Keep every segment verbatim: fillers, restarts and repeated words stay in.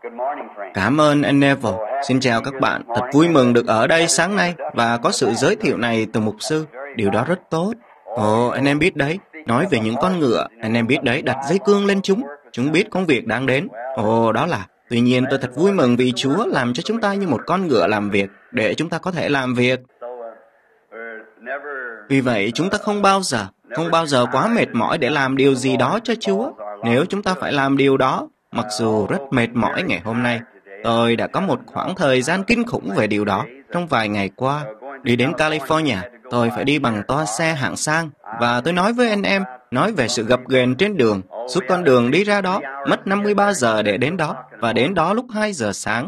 Cảm ơn anh Neville. Xin chào các bạn. Thật vui mừng được ở đây sáng nay và có sự giới thiệu này từ mục sư. Điều đó rất tốt. Ồ, anh em biết đấy. Nói về những con ngựa, anh em biết đấy, đặt dây cương lên chúng. Chúng biết công việc đang đến. Ồ, đó là. Tuy nhiên tôi thật vui mừng vì Chúa làm cho chúng ta như một con ngựa làm việc, để chúng ta có thể làm việc. Vì vậy, chúng ta không bao giờ, không bao giờ quá mệt mỏi để làm điều gì đó cho Chúa. Nếu chúng ta phải làm điều đó, mặc dù rất mệt mỏi ngày hôm nay, tôi đã có một khoảng thời gian kinh khủng về điều đó. Trong vài ngày qua, đi đến California, tôi phải đi bằng toa xe hạng sang. Và tôi nói với anh em, nói về sự gập ghềnh trên đường. Suốt con đường đi ra đó, mất năm mươi ba giờ để đến đó, và đến đó lúc hai giờ sáng.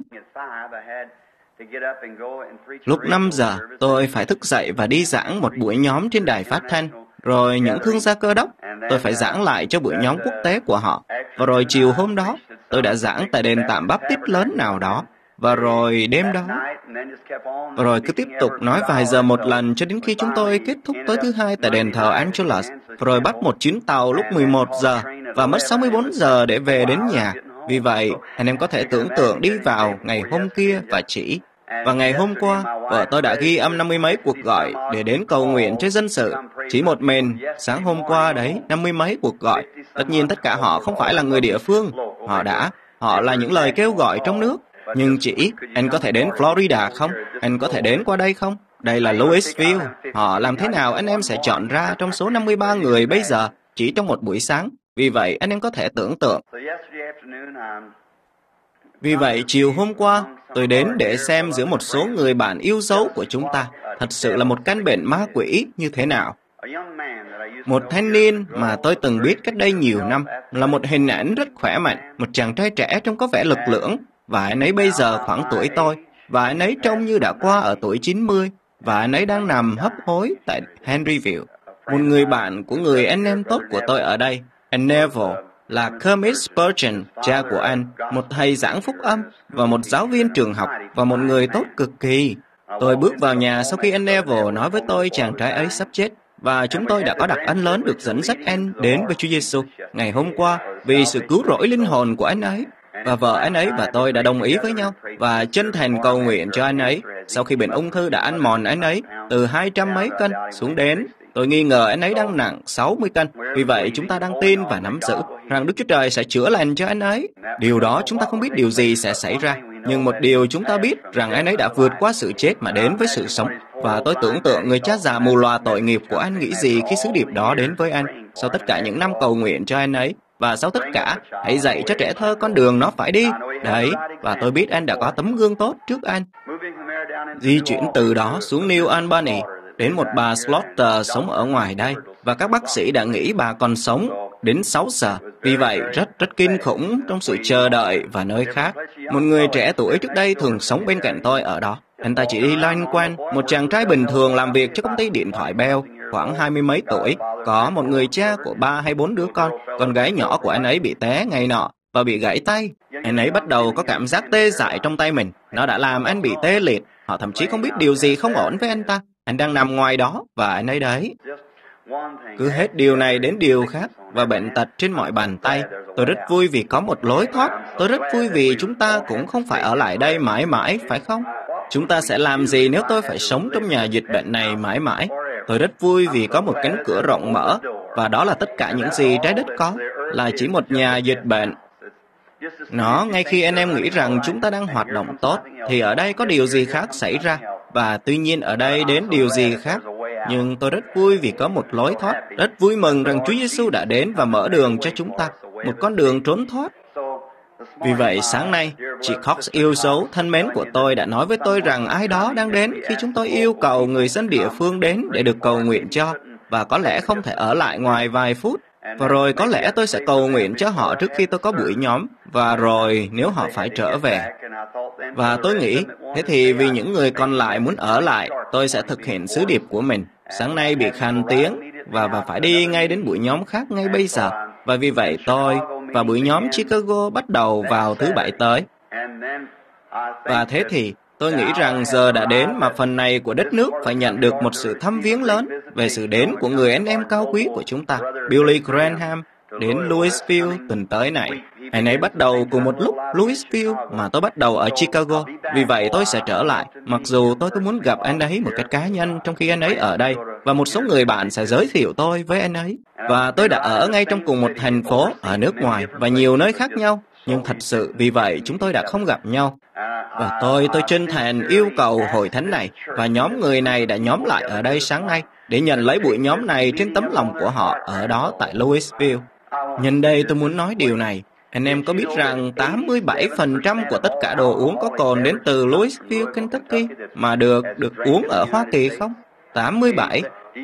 Lúc năm giờ, tôi phải thức dậy và đi giảng một buổi nhóm trên đài phát thanh. Rồi những thương gia Cơ Đốc, tôi phải giảng lại cho buổi nhóm quốc tế của họ. Và rồi chiều hôm đó, tôi đã giảng tại đền tạm Baptist lớn nào đó. Và rồi đêm đó, và rồi cứ tiếp tục nói vài giờ một lần cho đến khi chúng tôi kết thúc tối thứ hai tại đền thờ Angelus. Rồi bắt một chuyến tàu lúc mười một giờ và mất sáu mươi bốn giờ để về đến nhà. Vì vậy, anh em có thể tưởng tượng đi vào ngày hôm kia và chỉ. Và ngày hôm qua, vợ tôi đã ghi âm năm mươi mấy cuộc gọi để đến cầu nguyện cho dân sự. Chỉ một mình, sáng hôm qua đấy, năm mươi mấy cuộc gọi. Tất nhiên tất cả họ không phải là người địa phương. Họ đã, họ là những lời kêu gọi trong nước. Nhưng chỉ, anh có thể đến Florida không? Anh có thể đến qua đây không? Đây là Louisville. Họ làm thế nào anh em sẽ chọn ra trong số năm mươi ba người bây giờ, chỉ trong một buổi sáng? Vì vậy, anh em có thể tưởng tượng. Vì vậy, chiều hôm qua, tôi đến để xem giữa một số người bạn yêu dấu của chúng ta thật sự là một căn bệnh ma quỷ như thế nào. Một thanh niên mà tôi từng biết cách đây nhiều năm là một hình ảnh rất khỏe mạnh, một chàng trai trẻ trông có vẻ lực lưỡng, và anh ấy bây giờ khoảng tuổi tôi, và anh ấy trông như đã qua ở tuổi chín mươi, và anh ấy đang nằm hấp hối tại Henryville. Một người bạn của người anh em tốt của tôi ở đây, anh Neville, là Kermit Spurgeon, cha của anh, một thầy giảng phúc âm và một giáo viên trường học và một người tốt cực kỳ. Tôi bước vào nhà sau khi anh Neville nói với tôi chàng trai ấy sắp chết, và chúng tôi đã có đặc ân lớn được dẫn dắt anh đến với Chúa Giêsu ngày hôm qua vì sự cứu rỗi linh hồn của anh ấy. Và vợ anh ấy và tôi đã đồng ý với nhau và chân thành cầu nguyện cho anh ấy sau khi bệnh ung thư đã ăn mòn anh ấy từ hai trăm mấy cân xuống đến. Tôi nghi ngờ anh ấy đang nặng sáu mươi cân. Vì vậy, chúng ta đang tin và nắm giữ rằng Đức Chúa Trời sẽ chữa lành cho anh ấy. Điều đó chúng ta không biết điều gì sẽ xảy ra. Nhưng một điều chúng ta biết rằng anh ấy đã vượt qua sự chết mà đến với sự sống. Và tôi tưởng tượng người cha già mù lòa tội nghiệp của anh nghĩ gì khi sứ điệp đó đến với anh. Sau tất cả những năm cầu nguyện cho anh ấy. Và sau tất cả, hãy dạy cho trẻ thơ con đường nó phải đi. Đấy, và tôi biết anh đã có tấm gương tốt trước anh. Di chuyển từ đó xuống New Albany, đến một bà Slaughter sống ở ngoài đây, và các bác sĩ đã nghĩ bà còn sống đến sáu giờ. Vì vậy, rất rất kinh khủng trong sự chờ đợi và nơi khác. Một người trẻ tuổi trước đây thường sống bên cạnh tôi ở đó. Anh ta chỉ đi loanh quanh, một chàng trai bình thường làm việc cho công ty điện thoại Bell, khoảng hai mươi mấy tuổi, có một người cha của ba hay bốn đứa con. Con gái nhỏ của anh ấy bị té ngày nọ và bị gãy tay. Anh ấy bắt đầu có cảm giác tê dại trong tay mình. Nó đã làm anh bị tê liệt. Họ thậm chí không biết điều gì không ổn với anh ta. Anh đang nằm ngoài đó và anh ấy đấy. Cứ hết điều này đến điều khác và bệnh tật trên mọi bàn tay. Tôi rất vui vì có một lối thoát. Tôi rất vui vì chúng ta cũng không phải ở lại đây mãi mãi, phải không? Chúng ta sẽ làm gì nếu tôi phải sống trong nhà dịch bệnh này mãi mãi? Tôi rất vui vì có một cánh cửa rộng mở, và đó là tất cả những gì trái đất có, là chỉ một nhà dịch bệnh. Nó, ngay khi anh em nghĩ rằng chúng ta đang hoạt động tốt, thì ở đây có điều gì khác xảy ra, và tuy nhiên ở đây đến điều gì khác. Nhưng tôi rất vui vì có một lối thoát, rất vui mừng rằng Chúa Giêsu đã đến và mở đường cho chúng ta, một con đường trốn thoát. Vì vậy, sáng nay, chị Cox yêu dấu thân mến của tôi đã nói với tôi rằng ai đó đang đến khi chúng tôi yêu cầu người dân địa phương đến để được cầu nguyện cho, và có lẽ không thể ở lại ngoài vài phút. Và rồi có lẽ tôi sẽ cầu nguyện cho họ trước khi tôi có buổi nhóm, và rồi nếu họ phải trở về. Và tôi nghĩ, thế thì vì những người còn lại muốn ở lại, tôi sẽ thực hiện sứ điệp của mình. Sáng nay bị khàn tiếng, và và phải đi ngay đến buổi nhóm khác ngay bây giờ. Và vì vậy tôi và buổi nhóm Chicago bắt đầu vào thứ Bảy tới. Và thế thì, tôi nghĩ rằng giờ đã đến mà phần này của đất nước phải nhận được một sự thăm viếng lớn về sự đến của người anh em cao quý của chúng ta, Billy Graham, đến Louisville tuần tới này. Anh ấy bắt đầu cùng một lúc Louisville mà tôi bắt đầu ở Chicago. Vì vậy tôi sẽ trở lại, mặc dù tôi tôi muốn gặp anh ấy một cách cá nhân trong khi anh ấy ở đây, và một số người bạn sẽ giới thiệu tôi với anh ấy. Và tôi đã ở ngay trong cùng một thành phố ở nước ngoài và nhiều nơi khác nhau, nhưng thật sự vì vậy chúng tôi đã không gặp nhau. Và tôi, tôi chân thành yêu cầu hội thánh này và nhóm người này đã nhóm lại ở đây sáng nay để nhận lấy buổi nhóm này trên tấm lòng của họ ở đó tại Louisville. Nhân đây tôi muốn nói điều này. Anh em có biết rằng tám mươi bảy phần trăm của tất cả đồ uống có cồn đến từ Louisville, Kentucky mà được được uống ở Hoa Kỳ không? tám mươi bảy.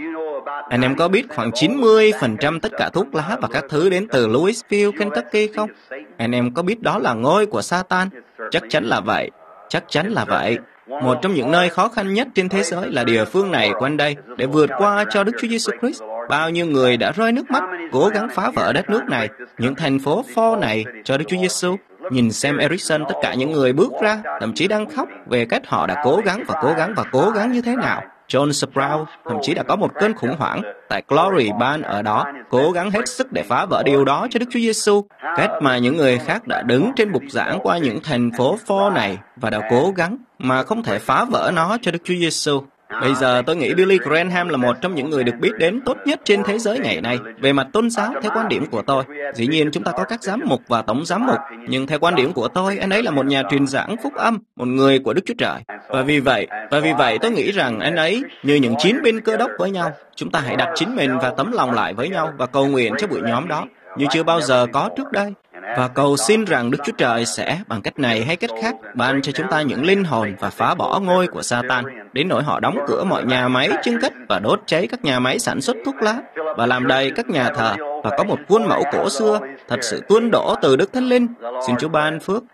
Anh em có biết khoảng chín mươi phần trăm tất cả thuốc lá và các thứ đến từ Louisville, Kentucky không? Anh em có biết đó là ngôi của Satan? Chắc chắn là vậy. Chắc chắn là vậy. Một trong những nơi khó khăn nhất trên thế giới là địa phương này quanh đây. Để vượt qua cho Đức Chúa Giêsu Christ, bao nhiêu người đã rơi nước mắt, cố gắng phá vỡ đất nước này, những thành phố pho này cho Đức Chúa Giêsu. Nhìn xem Erickson, tất cả những người bước ra, thậm chí đang khóc về cách họ đã cố gắng và cố gắng và cố gắng như thế nào. John Sproul thậm chí đã có một cơn khủng hoảng tại Glory Band ở đó, cố gắng hết sức để phá vỡ điều đó cho Đức Chúa Giêsu. Cách mà những người khác đã đứng trên bục giảng qua những thành phố pho này và đã cố gắng mà không thể phá vỡ nó cho Đức Chúa Giêsu. Bây giờ tôi nghĩ Billy Graham là một trong những người được biết đến tốt nhất trên thế giới ngày nay. Về mặt tôn giáo, theo quan điểm của tôi, dĩ nhiên chúng ta có các giám mục và tổng giám mục, nhưng theo quan điểm của tôi, anh ấy là một nhà truyền giảng phúc âm, một người của Đức Chúa Trời. Và vì vậy, và vì vậy tôi nghĩ rằng anh ấy như những chiến binh cơ đốc với nhau. Chúng ta hãy đặt chính mình và tấm lòng lại với nhau và cầu nguyện cho buổi nhóm đó như chưa bao giờ có trước đây. Và cầu xin rằng Đức Chúa Trời sẽ, bằng cách này hay cách khác, ban cho chúng ta những linh hồn và phá bỏ ngôi của Satan, đến nỗi họ đóng cửa mọi nhà máy chứng cất và đốt cháy các nhà máy sản xuất thuốc lá, và làm đầy các nhà thờ, và có một khuôn mẫu cổ xưa, thật sự tuôn đổ từ Đức Thánh Linh. Xin Chúa ban phước.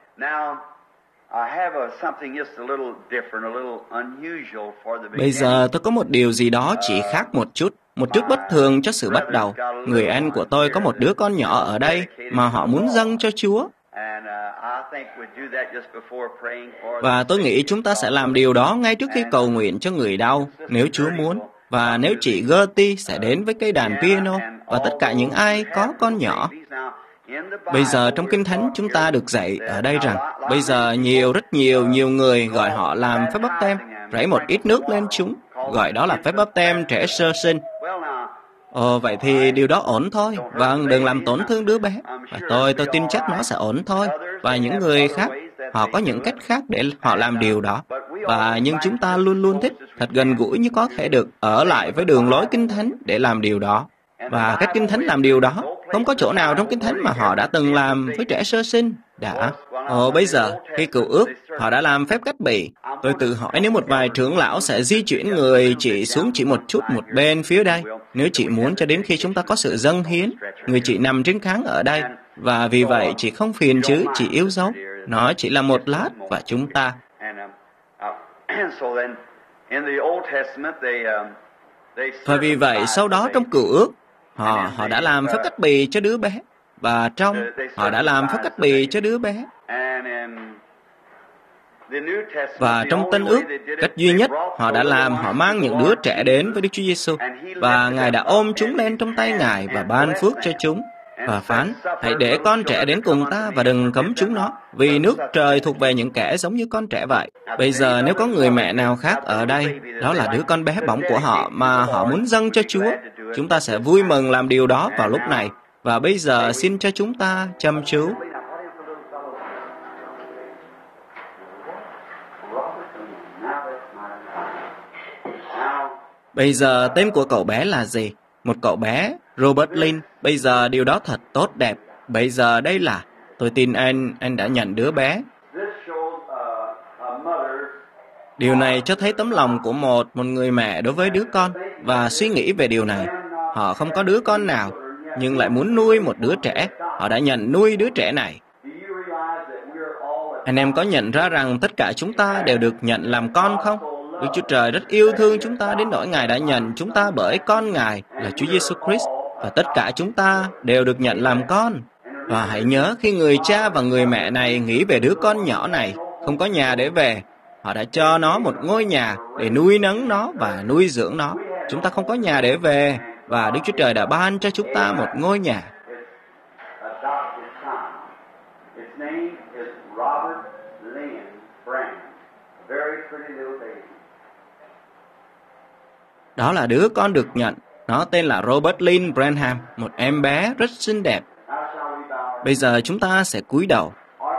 Bây giờ tôi có một điều gì đó chỉ khác một chút. Một chút bất thường cho sự bắt đầu. Người anh của tôi có một đứa con nhỏ ở đây mà họ muốn dâng cho Chúa. Và tôi nghĩ chúng ta sẽ làm điều đó ngay trước khi cầu nguyện cho người đau, nếu Chúa muốn. Và nếu chị Gertie sẽ đến với cây đàn piano, và tất cả những ai có con nhỏ. Bây giờ trong Kinh Thánh chúng ta được dạy ở đây rằng, bây giờ nhiều, rất nhiều, nhiều người gọi họ làm phép báp têm, rảy một ít nước lên chúng, gọi đó là phép báp têm trẻ sơ sinh. Ồ, vậy thì điều đó ổn thôi. Vâng, đừng làm tổn thương đứa bé. Và tôi, tôi tin chắc nó sẽ ổn thôi. Và những người khác, họ có những cách khác để họ làm điều đó. Và nhưng chúng ta luôn luôn thích, thật gần gũi như có thể được, ở lại với đường lối Kinh Thánh để làm điều đó. Và cách Kinh Thánh làm điều đó, không có chỗ nào trong Kinh Thánh mà họ đã từng làm với trẻ sơ sinh. Đã. Ồ, bây giờ, khi cựu ước, họ đã làm phép cắt bì. Tôi tự hỏi nếu một vài trưởng lão sẽ di chuyển người chị xuống chỉ một chút một bên phía đây. Nếu chị muốn cho đến khi chúng ta có sự dâng hiến, người chị nằm trên kháng ở đây. Và vì vậy, chị không phiền chứ, chị yêu dấu. Nó chỉ là một lát và chúng ta. Và vì vậy, sau đó trong cựu ước, họ, họ đã làm phép cắt bì cho đứa bé. Và trong, họ đã làm phép cắt bì cho đứa bé. Và trong Tân Ước, cách duy nhất họ đã làm, họ mang những đứa trẻ đến với Đức Chúa Giêsu, và Ngài đã ôm chúng lên trong tay Ngài và ban phước cho chúng, và phán, hãy để con trẻ đến cùng ta và đừng cấm chúng nó, vì nước trời thuộc về những kẻ giống như con trẻ vậy. Bây giờ nếu có người mẹ nào khác ở đây, đó là đứa con bé bỏng của họ mà họ muốn dâng cho Chúa, chúng ta sẽ vui mừng làm điều đó vào lúc này. Và bây giờ xin cho chúng ta chăm chú. Bây giờ tên của cậu bé là gì? Một cậu bé, Robert Lin. Bây giờ điều đó thật tốt đẹp. Bây giờ đây là, tôi tin anh, anh đã nhận đứa bé. Điều này cho thấy tấm lòng của một, một người mẹ đối với đứa con. Và suy nghĩ về điều này. Họ không có đứa con nào, nhưng lại muốn nuôi một đứa trẻ. Họ đã nhận nuôi đứa trẻ này. Anh em có nhận ra rằng tất cả chúng ta đều được nhận làm con không? Đức Chúa Trời rất yêu thương chúng ta đến nỗi Ngài đã nhận chúng ta bởi con Ngài là Chúa Giêsu Christ, và tất cả chúng ta đều được nhận làm con. Và hãy nhớ khi người cha và người mẹ này nghĩ về đứa con nhỏ này, không có nhà để về, họ đã cho nó một ngôi nhà để nuôi nấng nó và nuôi dưỡng nó. Chúng ta không có nhà để về, và Đức Chúa Trời đã ban cho chúng ta một ngôi nhà. Đó là đứa con được nhận. Nó tên là Robert Lynn Branham, một em bé rất xinh đẹp. Bây giờ chúng ta sẽ cúi đầu.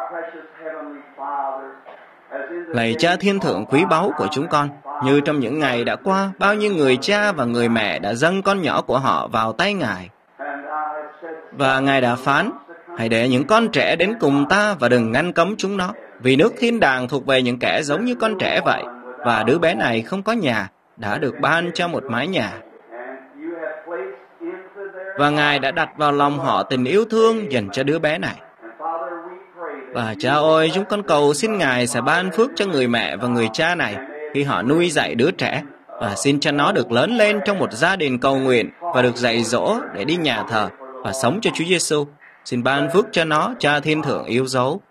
Lạy Cha Thiên Thượng quý báu của chúng con, như trong những ngày đã qua, bao nhiêu người cha và người mẹ đã dâng con nhỏ của họ vào tay Ngài. Và Ngài đã phán, hãy để những con trẻ đến cùng ta và đừng ngăn cấm chúng nó, vì nước thiên đàng thuộc về những kẻ giống như con trẻ vậy. Và đứa bé này không có nhà, đã được ban cho một mái nhà. Và Ngài đã đặt vào lòng họ tình yêu thương dành cho đứa bé này. Và Cha ơi, chúng con cầu xin Ngài sẽ ban phước cho người mẹ và người cha này khi họ nuôi dạy đứa trẻ, và xin cho nó được lớn lên trong một gia đình cầu nguyện và được dạy dỗ để đi nhà thờ và sống cho Chúa Giêsu. Xin ban phước cho nó, Cha Thiên Thượng yêu dấu.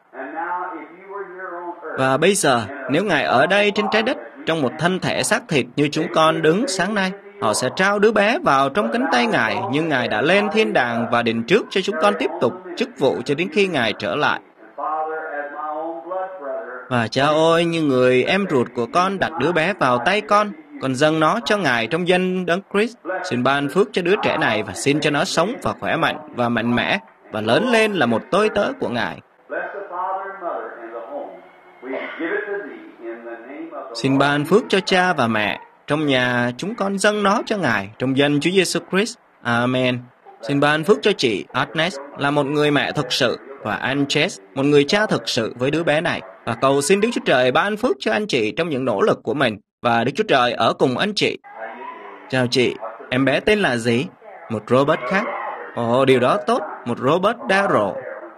Và bây giờ, nếu Ngài ở đây trên trái đất trong một thân thể xác thịt như chúng con đứng sáng nay, họ sẽ trao đứa bé vào trong cánh tay Ngài, như Ngài đã lên thiên đàng và định trước cho chúng con tiếp tục chức vụ cho đến khi Ngài trở lại. Và Cha ơi, như người em ruột của con đặt đứa bé vào tay con, con dâng nó cho Ngài trong danh Đấng Christ. Xin ban phước cho đứa trẻ này và xin cho nó sống và khỏe mạnh và mạnh mẽ và lớn lên là một tôi tớ của Ngài. Xin ban phước cho cha và mẹ trong nhà, chúng con dâng nó cho Ngài trong danh Chúa Giêsu Christ. Amen. Xin ban phước cho chị Agnes là một người mẹ thực sự, và anh Chess một người cha thực sự với đứa bé này. Và cầu xin Đức Chúa Trời ban phước cho anh chị trong những nỗ lực của mình, và Đức Chúa Trời ở cùng anh chị. Chào chị, em bé tên là gì? Một Robert khác. Ồ, điều đó tốt, một Robert Darrow.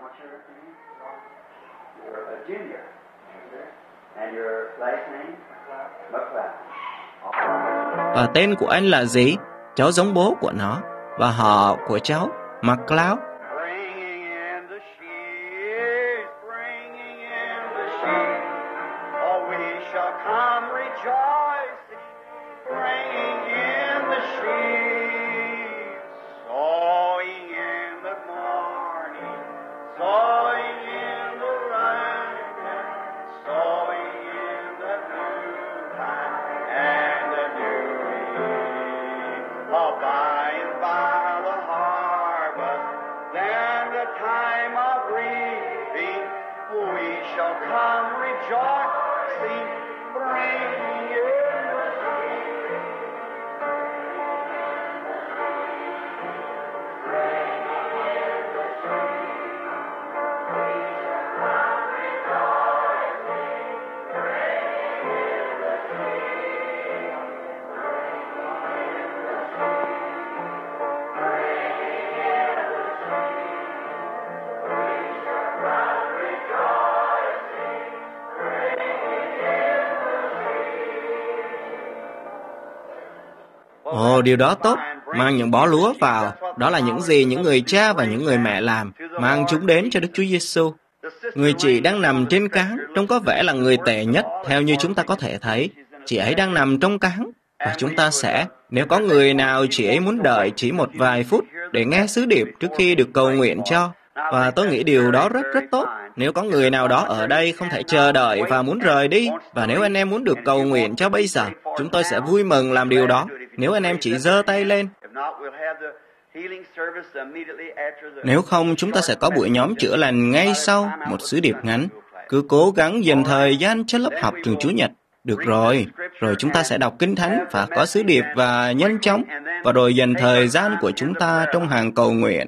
Và tên của anh là gì? Cháu giống bố của nó. Và họ của cháu, MacLeod. Ồ, điều đó tốt. Mang những bó lúa vào. Đó là những gì những người cha và những người mẹ làm. Mang chúng đến cho Đức Chúa Giêsu. Người chị đang nằm trên cáng, trông có vẻ là người tệ nhất, theo như chúng ta có thể thấy. Chị ấy đang nằm trong cáng. Và chúng ta sẽ, nếu có người nào chị ấy muốn đợi chỉ một vài phút để nghe sứ điệp trước khi được cầu nguyện cho. Và tôi nghĩ điều đó rất rất tốt. Nếu có người nào đó ở đây không thể chờ đợi và muốn rời đi, và nếu anh em muốn được cầu nguyện cho bây giờ, chúng tôi sẽ vui mừng làm điều đó. Nếu anh em chỉ giơ tay lên. Nếu không, chúng ta sẽ có buổi nhóm chữa lành ngay sau một sứ điệp ngắn. Cứ cố gắng dành thời gian cho lớp học trường Chủ nhật. Được rồi, rồi chúng ta sẽ đọc Kinh Thánh và có sứ điệp và nhanh chóng, và rồi dành thời gian của chúng ta trong hàng cầu nguyện.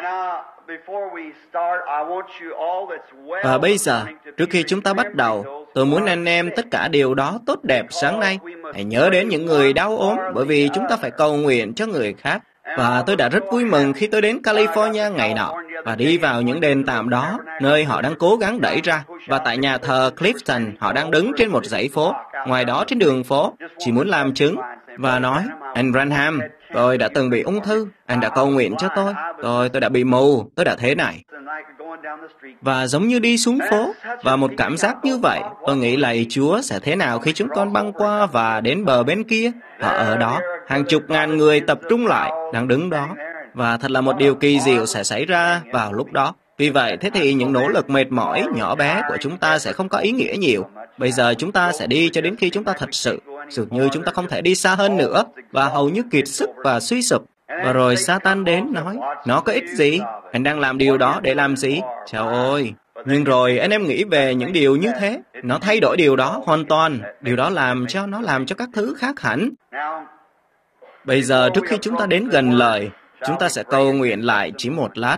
Và bây giờ, trước khi chúng ta bắt đầu, tôi muốn anh em tất cả điều đó tốt đẹp sáng nay. Hãy nhớ đến những người đau ốm, bởi vì chúng ta phải cầu nguyện cho người khác. Và tôi đã rất vui mừng khi tôi đến California ngày nọ và đi vào những đền tạm đó, nơi họ đang cố gắng đẩy ra. Và tại nhà thờ Clifton, họ đang đứng trên một dãy phố, ngoài đó trên đường phố, chỉ muốn làm chứng và nói, anh Branham, tôi đã từng bị ung thư, anh đã cầu nguyện cho tôi, tôi tôi đã bị mù, tôi đã thế này. Và giống như đi xuống phố, và một cảm giác như vậy, tôi nghĩ lạy Chúa sẽ thế nào khi chúng con băng qua và đến bờ bên kia. Họ ở đó, hàng chục ngàn người tập trung lại, đang đứng đó. Và thật là một điều kỳ diệu sẽ xảy ra vào lúc đó. Vì vậy, thế thì những nỗ lực mệt mỏi, nhỏ bé của chúng ta sẽ không có ý nghĩa nhiều. Bây giờ chúng ta sẽ đi cho đến khi chúng ta thật sự, dường như chúng ta không thể đi xa hơn nữa, và hầu như kiệt sức và suy sụp. Và rồi Satan đến nói, nó có ích gì? Anh đang làm điều đó để làm gì? Chào ôi! Nhưng rồi anh em nghĩ về những điều như thế, nó thay đổi điều đó hoàn toàn. Điều đó làm cho nó làm cho các thứ khác hẳn. Bây giờ trước khi chúng ta đến gần lời, chúng ta sẽ cầu nguyện lại chỉ một lát.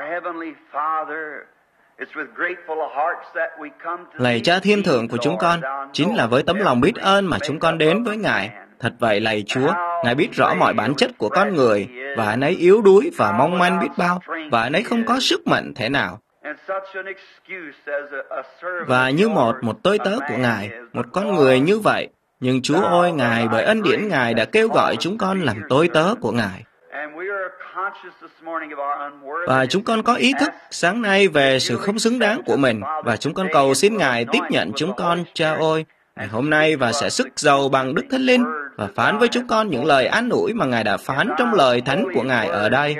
Lạy Cha Thiên Thượng của chúng con, chính là với tấm lòng biết ơn mà chúng con đến với Ngài. Thật vậy, lạy Chúa, Ngài biết rõ mọi bản chất của con người, và anh ấy yếu đuối và mong manh biết bao, và anh ấy không có sức mạnh thế nào. Và như một, một tôi tớ của Ngài, một con người như vậy, nhưng Chúa ơi, Ngài bởi ân điển Ngài đã kêu gọi chúng con làm tôi tớ của Ngài. Và chúng con có ý thức sáng nay về sự không xứng đáng của mình, và chúng con cầu xin Ngài tiếp nhận chúng con, Cha ơi, ngày hôm nay, và sẽ sức giàu bằng Đức Thánh Linh, và phán với chúng con những lời an ủi mà Ngài đã phán trong lời thánh của Ngài ở đây.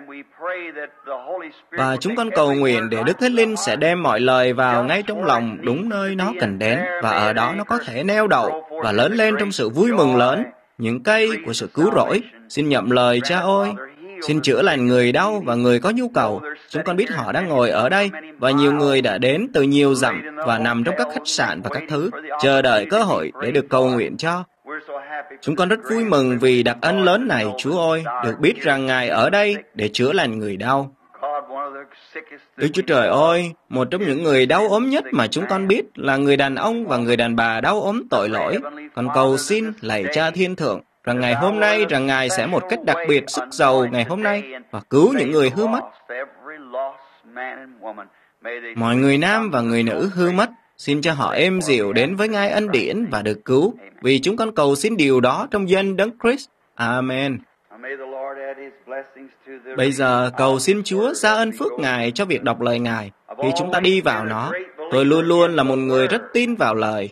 Và chúng con cầu nguyện để Đức Thánh Linh sẽ đem mọi lời vào ngay trong lòng đúng nơi nó cần đến, và ở đó nó có thể neo đậu và lớn lên trong sự vui mừng lớn, những cây của sự cứu rỗi. Xin nhậm lời, Cha ơi. Xin chữa lành người đau và người có nhu cầu. Chúng con biết họ đang ngồi ở đây, và nhiều người đã đến từ nhiều dặm và nằm trong các khách sạn và các thứ, chờ đợi cơ hội để được cầu nguyện cho. Chúng con rất vui mừng vì đặc ân lớn này, Chúa ơi, được biết rằng Ngài ở đây để chữa lành người đau. Đức Chúa Trời ơi, một trong những người đau ốm nhất mà chúng con biết là người đàn ông và người đàn bà đau ốm tội lỗi. Con cầu xin, lạy Cha Thiên Thượng, rằng ngày hôm nay, rằng Ngài sẽ một cách đặc biệt sức giàu ngày hôm nay và cứu những người hư mất. Mọi người nam và người nữ hư mất, xin cho họ êm dịu đến với Ngài ân điển và được cứu, vì chúng con cầu xin điều đó trong danh Đấng Christ. Amen. Bây giờ, cầu xin Chúa ra ơn phước Ngài cho việc đọc lời Ngài. Khi chúng ta đi vào nó, tôi luôn luôn là một người rất tin vào lời.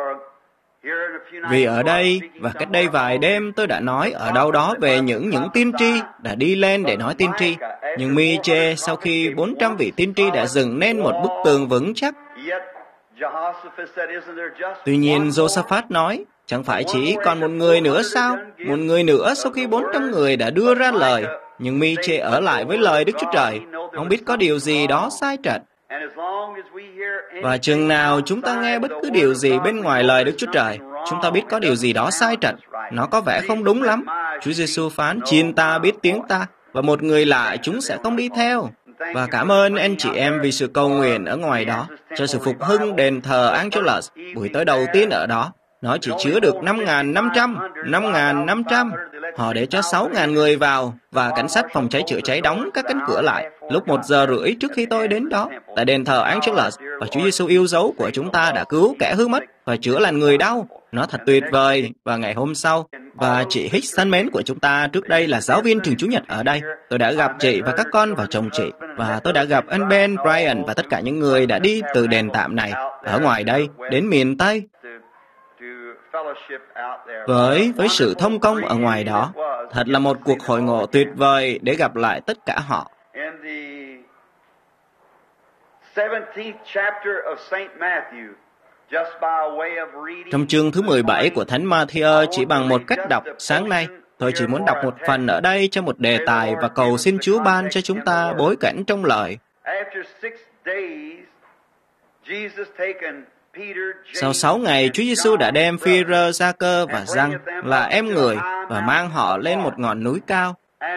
Vì ở đây, và cách đây vài đêm tôi đã nói ở đâu đó về những những tiên tri đã đi lên để nói tiên tri. Nhưng Mi-chê sau khi bốn trăm vị tiên tri đã dựng nên một bức tường vững chắc. Tuy nhiên, Josaphat nói, chẳng phải chỉ còn một người nữa sao? Một người nữa sau khi bốn trăm người đã đưa ra lời. Nhưng Mi-chê ở lại với lời Đức Chúa Trời, không biết có điều gì đó sai trật. Và chừng nào chúng ta nghe bất cứ điều gì bên ngoài lời Đức Chúa Trời, chúng ta biết có điều gì đó sai trật, nó có vẻ không đúng lắm. Chúa Giêsu phán, chiên ta biết tiếng ta, và một người lạ chúng sẽ không đi theo. Và cảm ơn anh chị em vì sự cầu nguyện ở ngoài đó, cho sự phục hưng đền thờ Angelus, buổi tối đầu tiên ở đó. Nó chỉ chứa được năm nghìn năm trăm, năm nghìn năm trăm. Họ để cho sáu nghìn người vào, và cảnh sát phòng cháy chữa cháy đóng các cánh cửa lại lúc một giờ rưỡi trước khi tôi đến đó, tại đền thờ Angelus. Và Chúa Giêsu yêu dấu của chúng ta đã cứu kẻ hư mất và chữa lành người đau. Nó thật tuyệt vời. Và ngày hôm sau, và chị Hicks thân mến của chúng ta trước đây là giáo viên trường Chủ nhật ở đây. Tôi đã gặp chị và các con và chồng chị, và tôi đã gặp anh Ben, Brian và tất cả những người đã đi từ đền tạm này ở ngoài đây đến miền Tây. Với với sự thông công ở ngoài đó, thật là một cuộc hội ngộ tuyệt vời để gặp lại tất cả họ. Trong chương thứ mười bảy của Thánh Ma-thi-ơ, chỉ bằng một cách đọc sáng nay, tôi chỉ muốn đọc một phần ở đây cho một đề tài và cầu xin Chúa ban cho chúng ta bối cảnh trong lời. Sau sáu ngày, Chúa Giêsu đã đem Phi-rơ, Gia-cơ và Giăng là em người và mang họ lên một ngọn núi cao.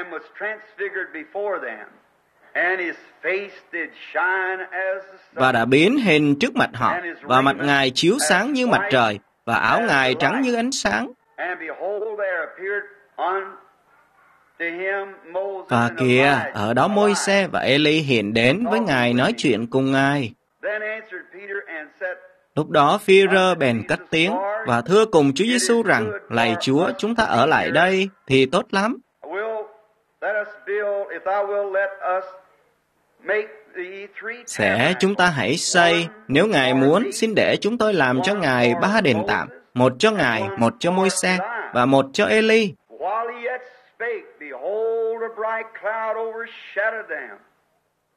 Và đã biến hình trước mặt họ, và mặt Ngài chiếu sáng như mặt trời, và áo Ngài trắng như ánh sáng. Và kìa, ở đó Môi-se và Ê-li hiện đến với Ngài nói chuyện cùng Ngài. Lúc đó Phi-rơ bèn cất tiếng và thưa cùng Chúa Giêsu rằng, lạy Chúa, chúng ta ở lại đây thì tốt lắm. Sẽ chúng ta hãy xây, nếu Ngài muốn, xin để chúng tôi làm cho Ngài ba đền tạm, một cho Ngài, một cho Môi-se và một cho Ê-li.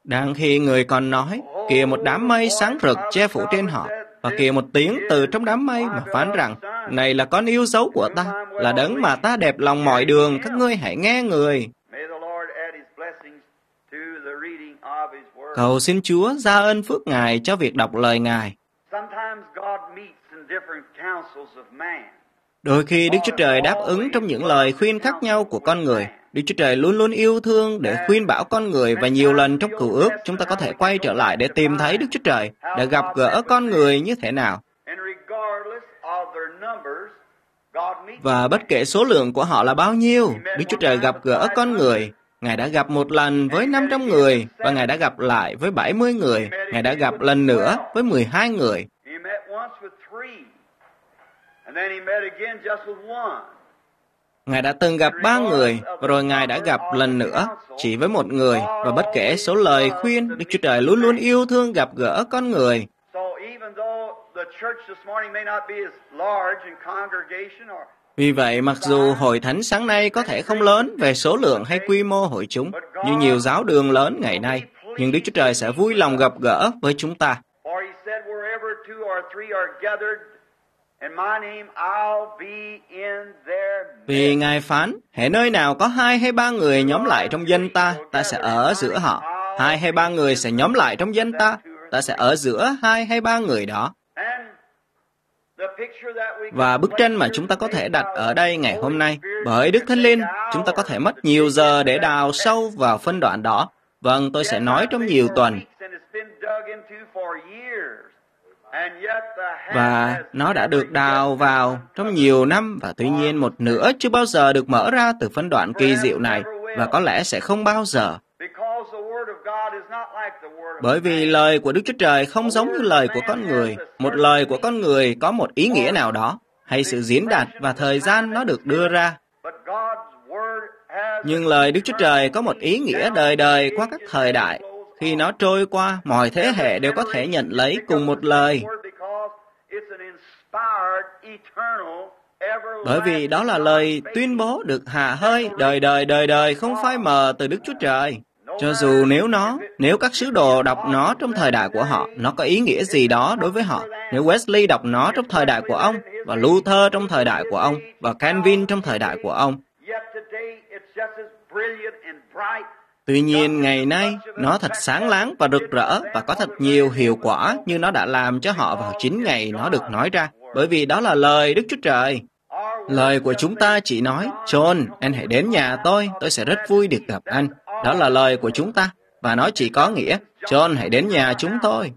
Đang khi người còn nói, kìa một đám mây sáng rực che phủ trên họ, và kìa một tiếng từ trong đám mây mà phán rằng, này là con yêu dấu của ta, là đấng mà ta đẹp lòng mọi đường, các ngươi hãy nghe người. Cầu xin Chúa gia ơn phước Ngài cho việc đọc lời Ngài. Đôi khi Đức Chúa Trời đáp ứng trong những lời khuyên khác nhau của con người. Đức Chúa Trời luôn luôn yêu thương để khuyên bảo con người, và nhiều lần trong Cựu Ước chúng ta có thể quay trở lại để tìm thấy Đức Chúa Trời đã gặp gỡ con người như thế nào. Và bất kể số lượng của họ là bao nhiêu, Đức Chúa Trời gặp gỡ con người. Ngài đã gặp một lần với năm trăm người, và Ngài đã gặp lại với bảy mươi người. Ngài đã gặp lần nữa với mười hai người. Ngài đã từng gặp ba người, và rồi Ngài đã gặp lần nữa chỉ với một người. Và bất kể số lời khuyên, Đức Chúa Trời luôn luôn yêu thương gặp gỡ con người. Vì vậy, mặc dù hội thánh sáng nay có thể không lớn về số lượng hay quy mô hội chúng như nhiều giáo đường lớn ngày nay, nhưng Đức Chúa Trời sẽ vui lòng gặp gỡ với chúng ta. Vì Ngài phán, hễ nơi nào có hai hay ba người nhóm lại trong danh ta, ta sẽ ở giữa họ. Hai hay ba người sẽ nhóm lại trong danh ta, ta sẽ ở giữa hai hay ba người đó. Và bức tranh mà chúng ta có thể đặt ở đây ngày hôm nay, bởi Đức Thánh Linh, chúng ta có thể mất nhiều giờ để đào sâu vào phân đoạn đó. Vâng, tôi sẽ nói trong nhiều tuần. Và nó đã được đào vào trong nhiều năm, và tuy nhiên một nửa chưa bao giờ được mở ra từ phân đoạn kỳ diệu này, và có lẽ sẽ không bao giờ. Bởi vì lời của Đức Chúa Trời không giống như lời của con người. Một lời của con người có một ý nghĩa nào đó, hay sự diễn đạt và thời gian nó được đưa ra. Nhưng lời Đức Chúa Trời có một ý nghĩa đời đời qua các thời đại. Khi nó trôi qua, mọi thế hệ đều có thể nhận lấy cùng một lời. Bởi vì đó là lời tuyên bố được hạ hơi, đời đời đời đời không phai mờ từ Đức Chúa Trời. Cho dù nếu nó, nếu các sứ đồ đọc nó trong thời đại của họ, nó có ý nghĩa gì đó đối với họ. Nếu Wesley đọc nó trong thời đại của ông, và Luther trong thời đại của ông, và Calvin trong thời đại của ông. Tuy nhiên, ngày nay, nó thật sáng láng và rực rỡ, và có thật nhiều hiệu quả như nó đã làm cho họ vào chính ngày nó được nói ra. Bởi vì đó là lời Đức Chúa Trời. Lời của chúng ta chỉ nói, John, anh hãy đến nhà tôi, tôi sẽ rất vui được gặp anh. Đó là lời của chúng ta, và nó chỉ có nghĩa, John, hãy đến nhà chúng tôi.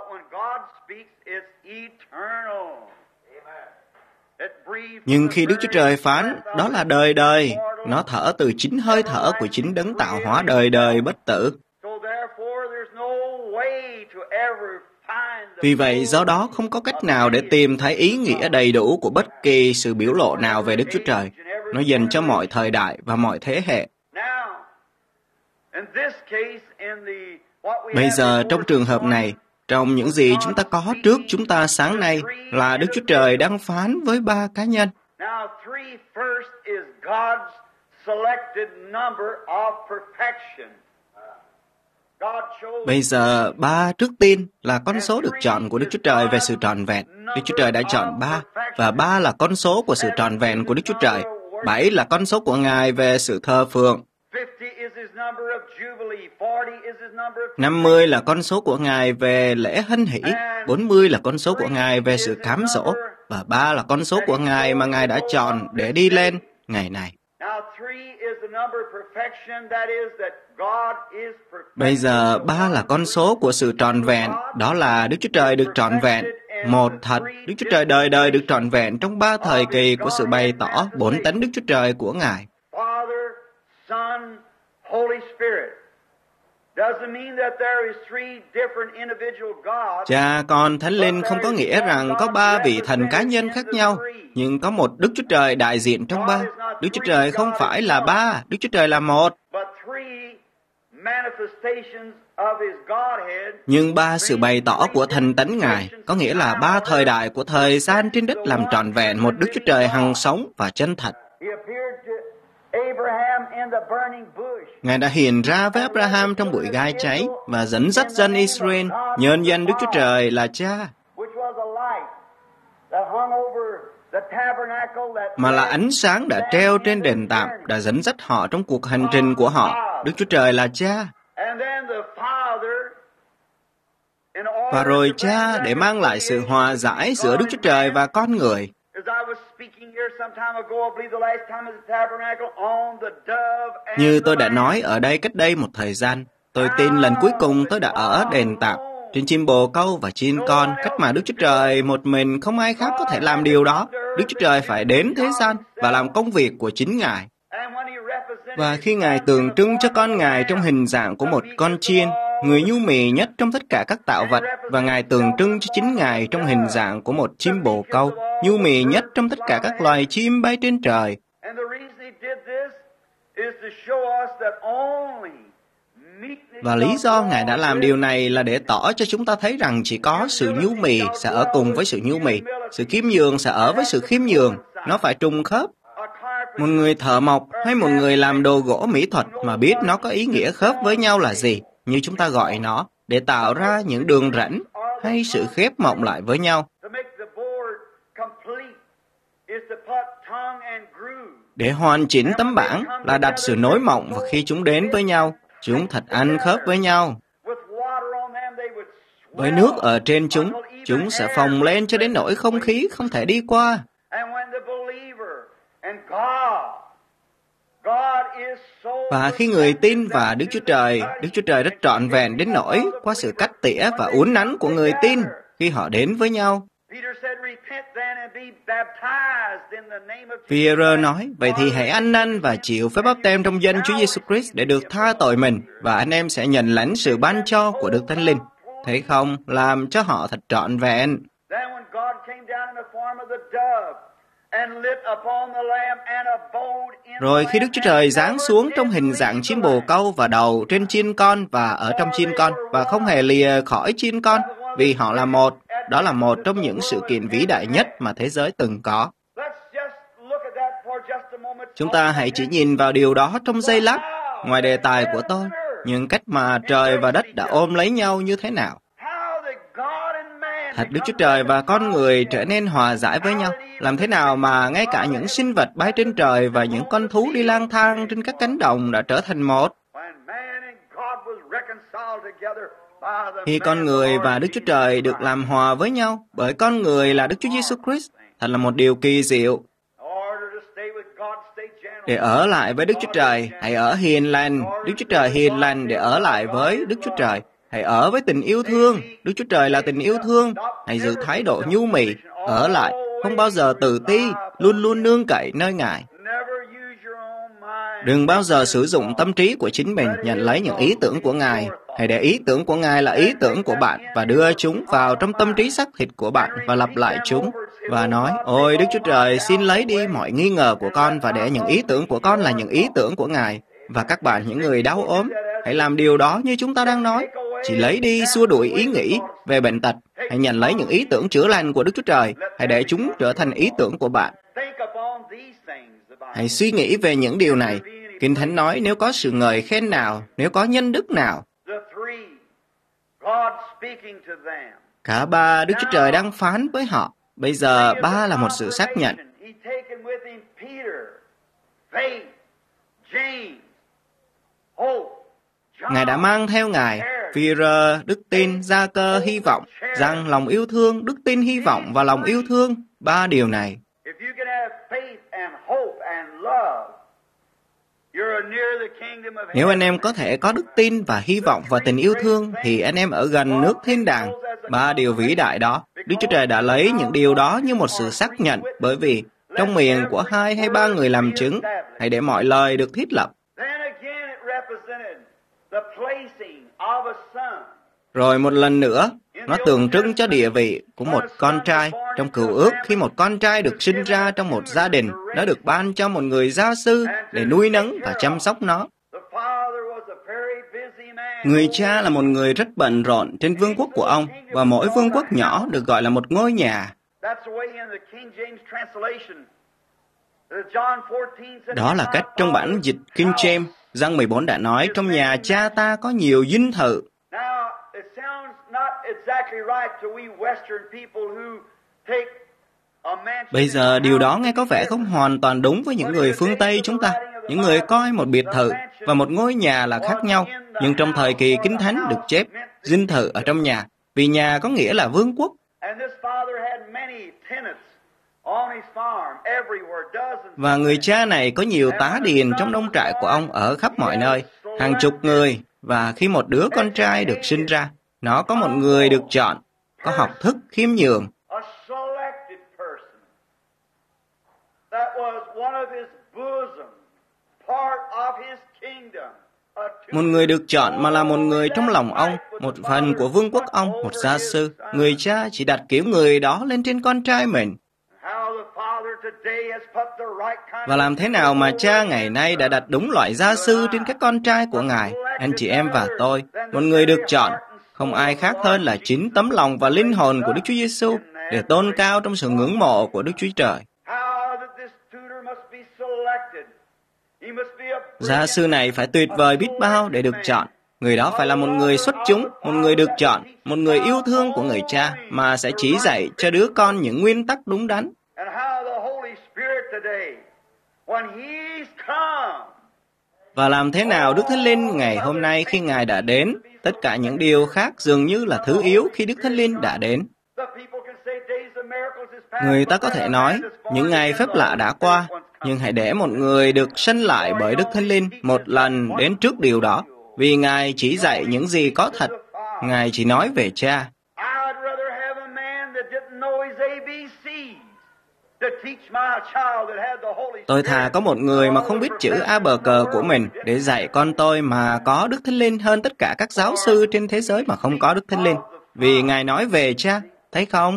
Nhưng khi Đức Chúa Trời phán, đó là đời đời, nó thở từ chính hơi thở của chính đấng tạo hóa đời đời bất tử. Vì vậy, do đó không có cách nào để tìm thấy ý nghĩa đầy đủ của bất kỳ sự biểu lộ nào về Đức Chúa Trời. Nó dành cho mọi thời đại và mọi thế hệ. Bây giờ, trong trường hợp này, trong những gì chúng ta có trước chúng ta sáng nay là Đức Chúa Trời đang phán với ba cá nhân. Bây giờ, ba trước tiên là con số được chọn của Đức Chúa Trời về sự trọn vẹn. Đức Chúa Trời đã chọn ba, và ba là con số của sự trọn vẹn của Đức Chúa Trời. Bảy là con số của Ngài về sự thờ phượng. năm mươi là con số của Ngài về lễ hân hỷ. bốn mươi là con số của Ngài về sự cám dỗ. Và ba là con số của Ngài mà Ngài đã chọn để đi lên ngày này. Bây giờ, ba là con số của sự trọn vẹn. Đó là Đức Chúa Trời được trọn vẹn. Một thật, Đức Chúa Trời đời đời được trọn vẹn trong ba thời kỳ của sự bày tỏ bốn tánh Đức Chúa Trời của Ngài. Cha, Con, Thánh Linh không có nghĩa rằng có ba vị thần cá nhân khác nhau, nhưng có một Đức Chúa Trời đại diện trong ba. Đức Chúa Trời không phải là ba, Đức Chúa Trời là một. Nhưng ba sự bày tỏ của thần tánh Ngài, có nghĩa là ba thời đại của thời gian trên đất làm trọn vẹn một Đức Chúa Trời hằng sống và chân thật. Ngài đã hiện ra với Abraham trong bụi gai cháy và dẫn dắt dân Israel nhân danh Đức Chúa Trời là Cha, mà là ánh sáng đã treo trên đền tạm, đã dẫn dắt họ trong cuộc hành trình của họ. Đức Chúa Trời là Cha. Và rồi Cha để mang lại sự hòa giải giữa Đức Chúa Trời và con người. Như tôi đã nói ở đây cách đây một thời gian, tôi tin lần cuối cùng tôi đã ở đền tạm, trên chim bồ câu và chim con, cách mà Đức Chúa Trời một mình không ai khác có thể làm điều đó. Đức Chúa Trời phải đến thế gian và làm công việc của chính Ngài. Và khi Ngài tượng trưng cho con Ngài trong hình dạng của một con chiên, người nhu mì nhất trong tất cả các tạo vật, và Ngài tượng trưng cho chính Ngài trong hình dạng của một chim bồ câu, nhu mì nhất trong tất cả các loài chim bay trên trời. Và lý do Ngài đã làm điều này là để tỏ cho chúng ta thấy rằng chỉ có sự nhu mì sẽ ở cùng với sự nhu mì, sự khiêm nhường sẽ ở với sự khiêm nhường, nó phải trùng khớp. Một người thợ mộc hay một người làm đồ gỗ mỹ thuật mà biết nó có ý nghĩa khớp với nhau là gì, như chúng ta gọi nó, để tạo ra những đường rãnh hay sự khép mộng lại với nhau. Để hoàn chỉnh tấm bảng là đặt sự nối mộng, và khi chúng đến với nhau, chúng thật ăn khớp với nhau. Với nước ở trên chúng, chúng sẽ phồng lên cho đến nỗi không khí không thể đi qua. Và khi người tin vào Đức Chúa Trời, Đức Chúa Trời rất trọn vẹn đến nỗi qua sự cắt tỉa và uốn nắn của người tin khi họ đến với nhau. Phi-e-rơ nói, vậy thì hãy ăn năn và chịu phép báp têm trong danh Chúa Giêsu Christ để được tha tội mình, và anh em sẽ nhận lãnh sự ban cho của Đức Thánh Linh. Thấy không? Làm cho họ thật trọn vẹn. Rồi khi Đức Chúa Trời giáng xuống trong hình dạng chim bồ câu và đầu trên chiên con và ở trong chiên con, và không hề lìa khỏi chiên con, vì họ là một. Đó là một trong những sự kiện vĩ đại nhất mà thế giới từng có. Chúng ta hãy chỉ nhìn vào điều đó trong giây lát, ngoài đề tài của tôi, những cách mà trời và đất đã ôm lấy nhau như thế nào. Thật Đức Chúa Trời và con người trở nên hòa giải với nhau. Làm thế nào mà ngay cả những sinh vật bay trên trời và những con thú đi lang thang trên các cánh đồng đã trở thành một. Khi con người và Đức Chúa Trời được làm hòa với nhau bởi con người là Đức Chúa Giêsu Christ, thật là một điều kỳ diệu. Để ở lại với Đức Chúa Trời, hãy ở hiền lành. Đức Chúa Trời hiền lành để ở lại với Đức Chúa Trời. Hãy ở với tình yêu thương. Đức Chúa Trời là tình yêu thương. Hãy giữ thái độ nhu mì, ở lại, không bao giờ tự ti, luôn luôn nương cậy nơi Ngài. Đừng bao giờ sử dụng tâm trí của chính mình nhận lấy những ý tưởng của Ngài. Hãy để ý tưởng của Ngài là ý tưởng của bạn và đưa chúng vào trong tâm trí xác thịt của bạn và lặp lại chúng. Và nói, ôi Đức Chúa Trời, xin lấy đi mọi nghi ngờ của con và để những ý tưởng của con là những ý tưởng của Ngài. Và các bạn, những người đau ốm, hãy làm điều đó như chúng ta đang nói. Chỉ lấy đi, xua đuổi ý nghĩ về bệnh tật. Hãy nhận lấy những ý tưởng chữa lành của Đức Chúa Trời. Hãy để chúng trở thành ý tưởng của bạn. Hãy suy nghĩ về những điều này. Kinh Thánh nói nếu có sự ngợi khen nào, nếu có nhân đức nào. Cả ba Đức Chúa Trời đang phán với họ. Bây giờ ba là một sự xác nhận. Ngài đã mang theo Ngài Phi-e-rơ, đức tin, Gia Cơ, hy vọng, rằng lòng yêu thương, đức tin, hy vọng và lòng yêu thương. Ba điều này. Nếu anh em có thể có đức tin và hy vọng và tình yêu thương, thì anh em ở gần nước thiên đàng. Ba điều vĩ đại đó, Đức Chúa Trời đã lấy những điều đó như một sự xác nhận, bởi vì trong miệng của hai hay ba người làm chứng, hãy để mọi lời được thiết lập. Rồi một lần nữa, nó tượng trưng cho địa vị của một con trai. Trong Cựu Ước, khi một con trai được sinh ra trong một gia đình, nó được ban cho một người gia sư để nuôi nấng và chăm sóc nó. Người cha là một người rất bận rộn trên vương quốc của ông, và mỗi vương quốc nhỏ được gọi là một ngôi nhà. Đó là cách trong bản dịch King James. Giăng mười bốn đã nói, trong nhà cha ta có nhiều dinh thự. Bây giờ điều đó nghe có vẻ không hoàn toàn đúng với những người phương Tây chúng ta. Những người coi một biệt thự và một ngôi nhà là khác nhau. Nhưng trong thời kỳ Kinh Thánh được chép, dinh thự ở trong nhà, vì nhà có nghĩa là vương quốc. Và người cha này có nhiều tá điền trong nông trại của ông ở khắp mọi nơi, hàng chục người. Và khi một đứa con trai được sinh ra, nó có một người được chọn, có học thức khiêm nhường. Một người được chọn mà là một người trong lòng ông, một phần của vương quốc ông, một gia sư. Người cha chỉ đặt kiểu người đó lên trên con trai mình. Và làm thế nào mà cha ngày nay đã đặt đúng loại gia sư trên các con trai của Ngài, anh chị em và tôi, một người được chọn, không ai khác hơn là chính tấm lòng và linh hồn của Đức Chúa Giêsu để tôn cao trong sự ngưỡng mộ của Đức Chúa Trời. Gia sư này phải tuyệt vời biết bao để được chọn. Người đó phải là một người xuất chúng, một người được chọn, một người yêu thương của người cha mà sẽ chỉ dạy cho đứa con những nguyên tắc đúng đắn. Và làm thế nào Đức Thánh Linh ngày hôm nay khi Ngài đã đến, tất cả những điều khác dường như là thứ yếu khi Đức Thánh Linh đã đến. Người ta có thể nói, những ngày phép lạ đã qua, nhưng hãy để một người được sanh lại bởi Đức Thánh Linh một lần đến trước điều đó, vì Ngài chỉ dạy những gì có thật. Ngài chỉ nói về cha. Tôi thà có một người mà không biết chữ A bờ cờ của mình để dạy con tôi mà có Đức Thánh Linh hơn tất cả các giáo sư trên thế giới mà không có Đức Thánh Linh. Vì Ngài nói về cha, thấy không?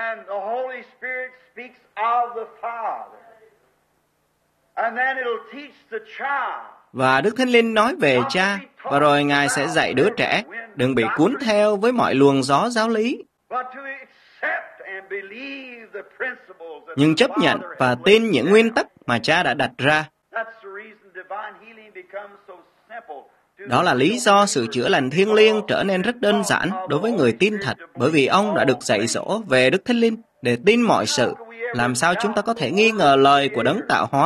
Và Đức Thánh Linh nói về cha, và rồi Ngài sẽ dạy đứa trẻ, đừng bị cuốn theo với mọi luồng gió giáo lý, nhưng chấp nhận và tin những nguyên tắc mà cha đã đặt ra. Đó là lý do sự chữa lành thiêng liêng trở nên rất đơn giản đối với người tin thật, bởi vì ông đã được dạy dỗ về Đức Thánh Linh để tin mọi sự. Làm sao chúng ta có thể nghi ngờ lời của đấng tạo hóa?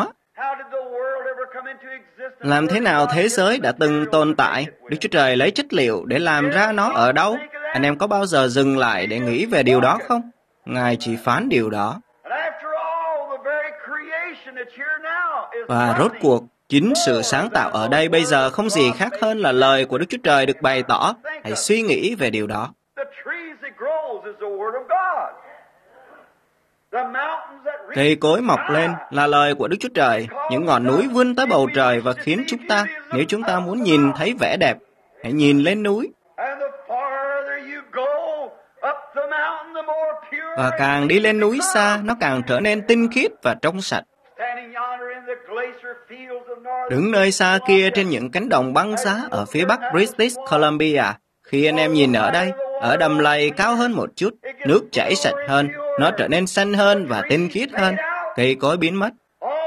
Làm thế nào thế giới đã từng tồn tại? Đức Chúa Trời lấy chất liệu để làm ra nó ở đâu? Anh em có bao giờ dừng lại để nghĩ về điều đó không? Ngài chỉ phán điều đó. Và rốt cuộc, chính sự sáng tạo ở đây bây giờ không gì khác hơn là lời của Đức Chúa Trời được bày tỏ. Hãy suy nghĩ về điều đó. Cây cối mọc lên là lời của Đức Chúa Trời. Những ngọn núi vươn tới bầu trời và khiến chúng ta, nếu chúng ta muốn nhìn thấy vẻ đẹp, hãy nhìn lên núi. Và càng đi lên núi xa, nó càng trở nên tinh khiết và trong sạch. Đứng nơi xa kia trên những cánh đồng băng giá ở phía bắc British Columbia, khi anh em nhìn ở đây, ở đầm lầy cao hơn một chút, nước chảy sạch hơn, nó trở nên xanh hơn và tinh khiết hơn, cây cối biến mất.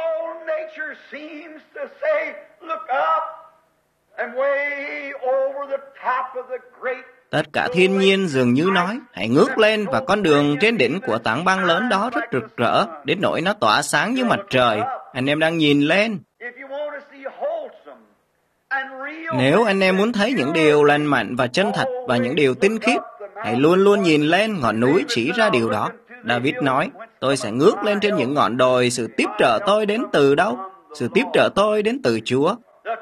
Tất cả thiên nhiên dường như nói, hãy ngước lên và con đường trên đỉnh của tảng băng lớn đó rất rực rỡ, đến nỗi nó tỏa sáng như mặt trời. Anh em đang nhìn lên. Nếu anh em muốn thấy những điều lành mạnh và chân thật và những điều tinh khiết, hãy luôn luôn nhìn lên, ngọn núi chỉ ra điều đó. David nói, tôi sẽ ngước lên trên những ngọn đồi, sự tiếp trợ tôi đến từ đâu? Sự tiếp trợ tôi đến từ Chúa.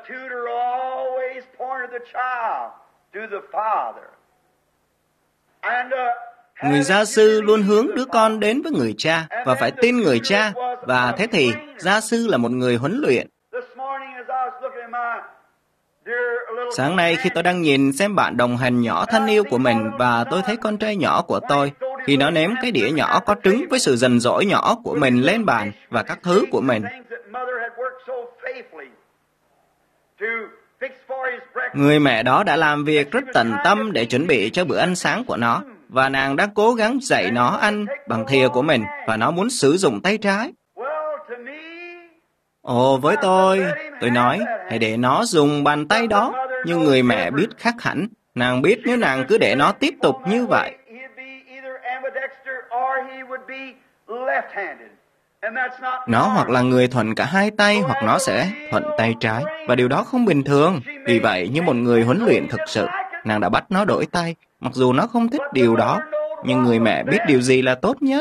Người gia sư luôn hướng đứa con đến với người cha và phải tin người cha, và thế thì gia sư là một người huấn luyện. Sáng nay khi tôi đang nhìn xem bạn đồng hành nhỏ thân yêu của mình, và tôi thấy con trai nhỏ của tôi, khi nó ném cái đĩa nhỏ có trứng với sự dần dỗi nhỏ của mình lên bàn và các thứ của mình. Người mẹ đó đã làm việc rất tận tâm để chuẩn bị cho bữa ăn sáng của nó, và nàng đang cố gắng dạy nó ăn bằng thìa của mình, và nó muốn sử dụng tay trái. Ồ, với tôi, tôi nói, hãy để nó dùng bàn tay đó, nhưng người mẹ biết khác hẳn. Nàng biết nếu nàng cứ để nó tiếp tục như vậy, nó hoặc là người thuận cả hai tay hoặc nó sẽ thuận tay trái. Và điều đó không bình thường. Vì vậy, như một người huấn luyện thực sự, nàng đã bắt nó đổi tay. Mặc dù nó không thích điều đó, nhưng người mẹ biết điều gì là tốt nhất.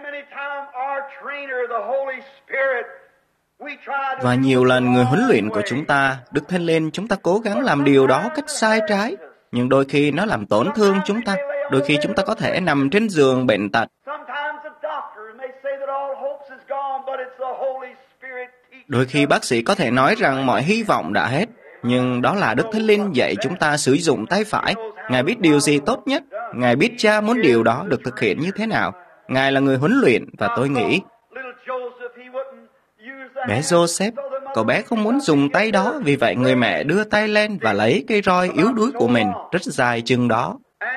Và nhiều lần người huấn luyện của chúng ta, Đức Thánh Linh, chúng ta cố gắng làm điều đó cách sai trái. Nhưng đôi khi nó làm tổn thương chúng ta. Đôi khi chúng ta có thể nằm trên giường bệnh tật. Đôi khi bác sĩ có thể nói rằng mọi hy vọng đã hết. Nhưng đó là Đức Thánh Linh dạy chúng ta sử dụng tay phải. Ngài biết điều gì tốt nhất. Ngài biết Cha muốn điều đó được thực hiện như thế nào. Ngài là người huấn luyện và tôi nghĩ bé Joseph, cậu bé không muốn dùng tay đó, vì vậy người mẹ đưa tay lên và lấy cây roi yếu đuối của mình, rất dài chừng đó.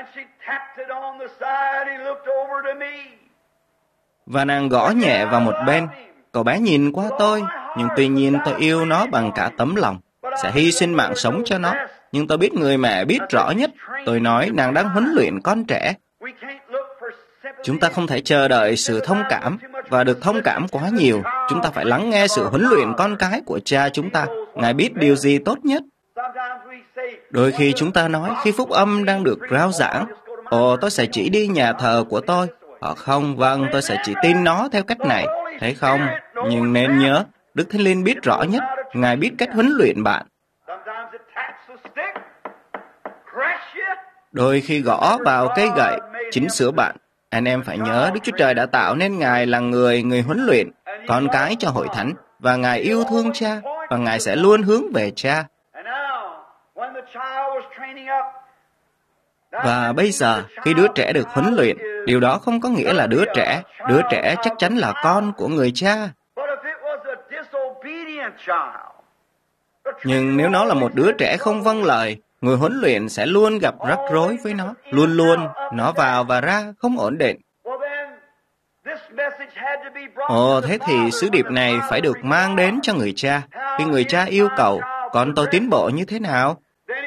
Và nàng gõ nhẹ vào một bên. Cậu bé nhìn qua tôi, nhưng tuy nhiên tôi yêu nó bằng cả tấm lòng, sẽ hy sinh mạng sống cho nó. Nhưng tôi biết người mẹ biết rõ nhất. Tôi nói nàng đang huấn luyện con trẻ. Chúng ta không thể chờ đợi sự thông cảm và được thông cảm quá nhiều. Chúng ta phải lắng nghe sự huấn luyện con cái của Cha chúng ta. Ngài biết điều gì tốt nhất. Đôi khi chúng ta nói khi phúc âm đang được rao giảng, ồ, tôi sẽ chỉ đi nhà thờ của tôi. Họ không, vâng, tôi sẽ chỉ tin nó theo cách này. Thấy không? Nhưng nên nhớ, Đức Thánh Linh biết rõ nhất. Ngài biết cách huấn luyện bạn. Đôi khi gõ vào cây gậy, chỉnh sửa bạn. Anh em phải nhớ Đức Chúa Trời đã tạo nên Ngài là người, người huấn luyện, con cái cho hội thánh. Và Ngài yêu thương Cha, và Ngài sẽ luôn hướng về Cha. Và bây giờ, khi đứa trẻ được huấn luyện, điều đó không có nghĩa là đứa trẻ. Đứa trẻ chắc chắn là con của người cha. Nhưng nếu nó là một đứa trẻ không vâng lời, người huấn luyện sẽ luôn gặp rắc rối với nó. Luôn luôn, nó vào và ra, không ổn định. Ồ, thế thì sứ điệp này phải được mang đến cho người cha. Khi người cha yêu cầu, con tôi tiến bộ như thế nào?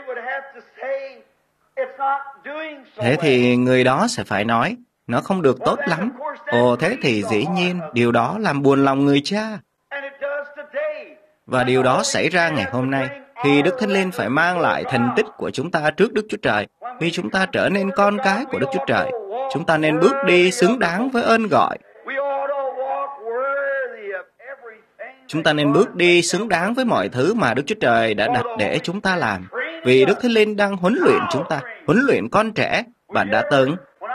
Thế thì người đó sẽ phải nói, nó không được tốt lắm. Ồ, thế thì dĩ nhiên, điều đó làm buồn lòng người cha. Và điều đó xảy ra ngày hôm nay, khi Đức Thánh Linh phải mang lại thành tích của chúng ta trước Đức Chúa Trời. Khi chúng ta trở nên con cái của Đức Chúa Trời, chúng ta nên bước đi xứng đáng với ơn gọi. Chúng ta nên bước đi xứng đáng với mọi thứ mà Đức Chúa Trời đã đặt để chúng ta làm. Vì Đức Thánh Linh đang huấn luyện chúng ta, huấn luyện con trẻ. Bạn đã từng?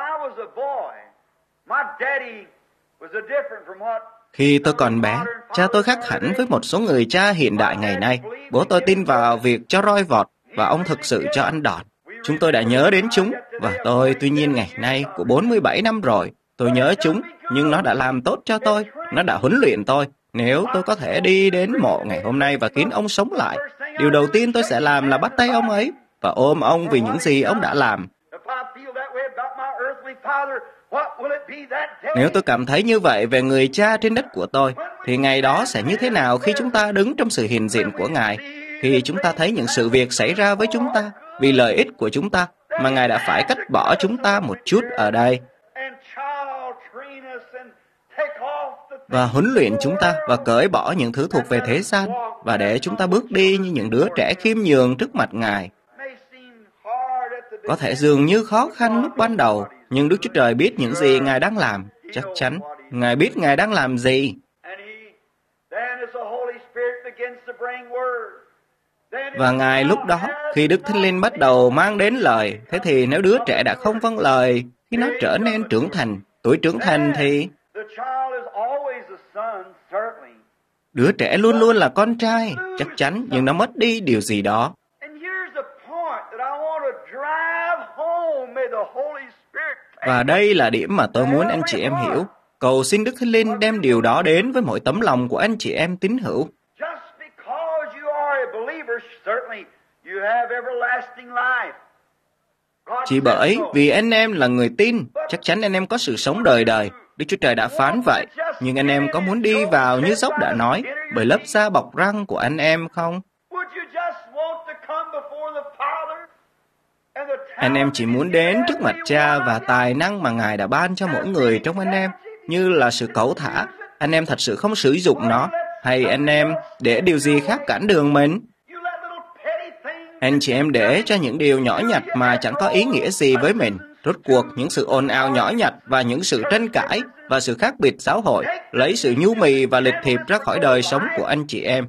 Khi tôi còn bé, cha tôi khác hẳn với một số người cha hiện đại ngày nay. Bố tôi tin vào việc cho roi vọt, và ông thực sự cho ăn đòn. Chúng tôi đã nhớ đến chúng, và tôi tuy nhiên ngày nay, của bốn mươi bảy năm rồi, tôi nhớ chúng, nhưng nó đã làm tốt cho tôi, nó đã huấn luyện tôi. Nếu tôi có thể đi đến mộ ngày hôm nay và khiến ông sống lại, điều đầu tiên tôi sẽ làm là bắt tay ông ấy và ôm ông vì những gì ông đã làm. Nếu tôi cảm thấy như vậy về người cha trên đất của tôi, thì ngày đó sẽ như thế nào khi chúng ta đứng trong sự hiện diện của Ngài? Khi chúng ta thấy những sự việc xảy ra với chúng ta, vì lợi ích của chúng ta, mà Ngài đã phải cắt bỏ chúng ta một chút ở đây. Và huấn luyện chúng ta và cởi bỏ những thứ thuộc về thế gian, và để chúng ta bước đi như những đứa trẻ khiêm nhường trước mặt Ngài. Có thể dường như khó khăn lúc ban đầu, nhưng Đức Chúa Trời biết những gì Ngài đang làm. Chắc chắn, Ngài biết Ngài đang làm gì. Và Ngài lúc đó, khi Đức Thánh Linh bắt đầu mang đến lời, thế thì nếu đứa trẻ đã không vâng lời, khi nó trở nên trưởng thành, tuổi trưởng thành thì đứa trẻ luôn luôn là con trai, chắc chắn, nhưng nó mất đi điều gì đó. Và đây là điểm mà tôi muốn anh chị em hiểu. Cầu xin Đức Thánh Linh đem điều đó đến với mỗi tấm lòng của anh chị em tín hữu. Chỉ bởi vì anh em là người tin, chắc chắn anh em có sự sống đời đời. Đức Chúa Trời đã phán vậy. Nhưng anh em có muốn đi vào như Dốc đã nói, bởi lớp da bọc răng của anh em không? Anh em chỉ muốn đến trước mặt Cha và tài năng mà Ngài đã ban cho mỗi người trong anh em, như là sự cẩu thả. Anh em thật sự không sử dụng nó, hay anh em để điều gì khác cản đường mình? Anh chị em để cho những điều nhỏ nhặt mà chẳng có ý nghĩa gì với mình. Rốt cuộc, những sự ồn ào nhỏ nhặt và những sự tranh cãi và sự khác biệt giáo hội lấy sự nhu mì và lịch thiệp ra khỏi đời sống của anh chị em.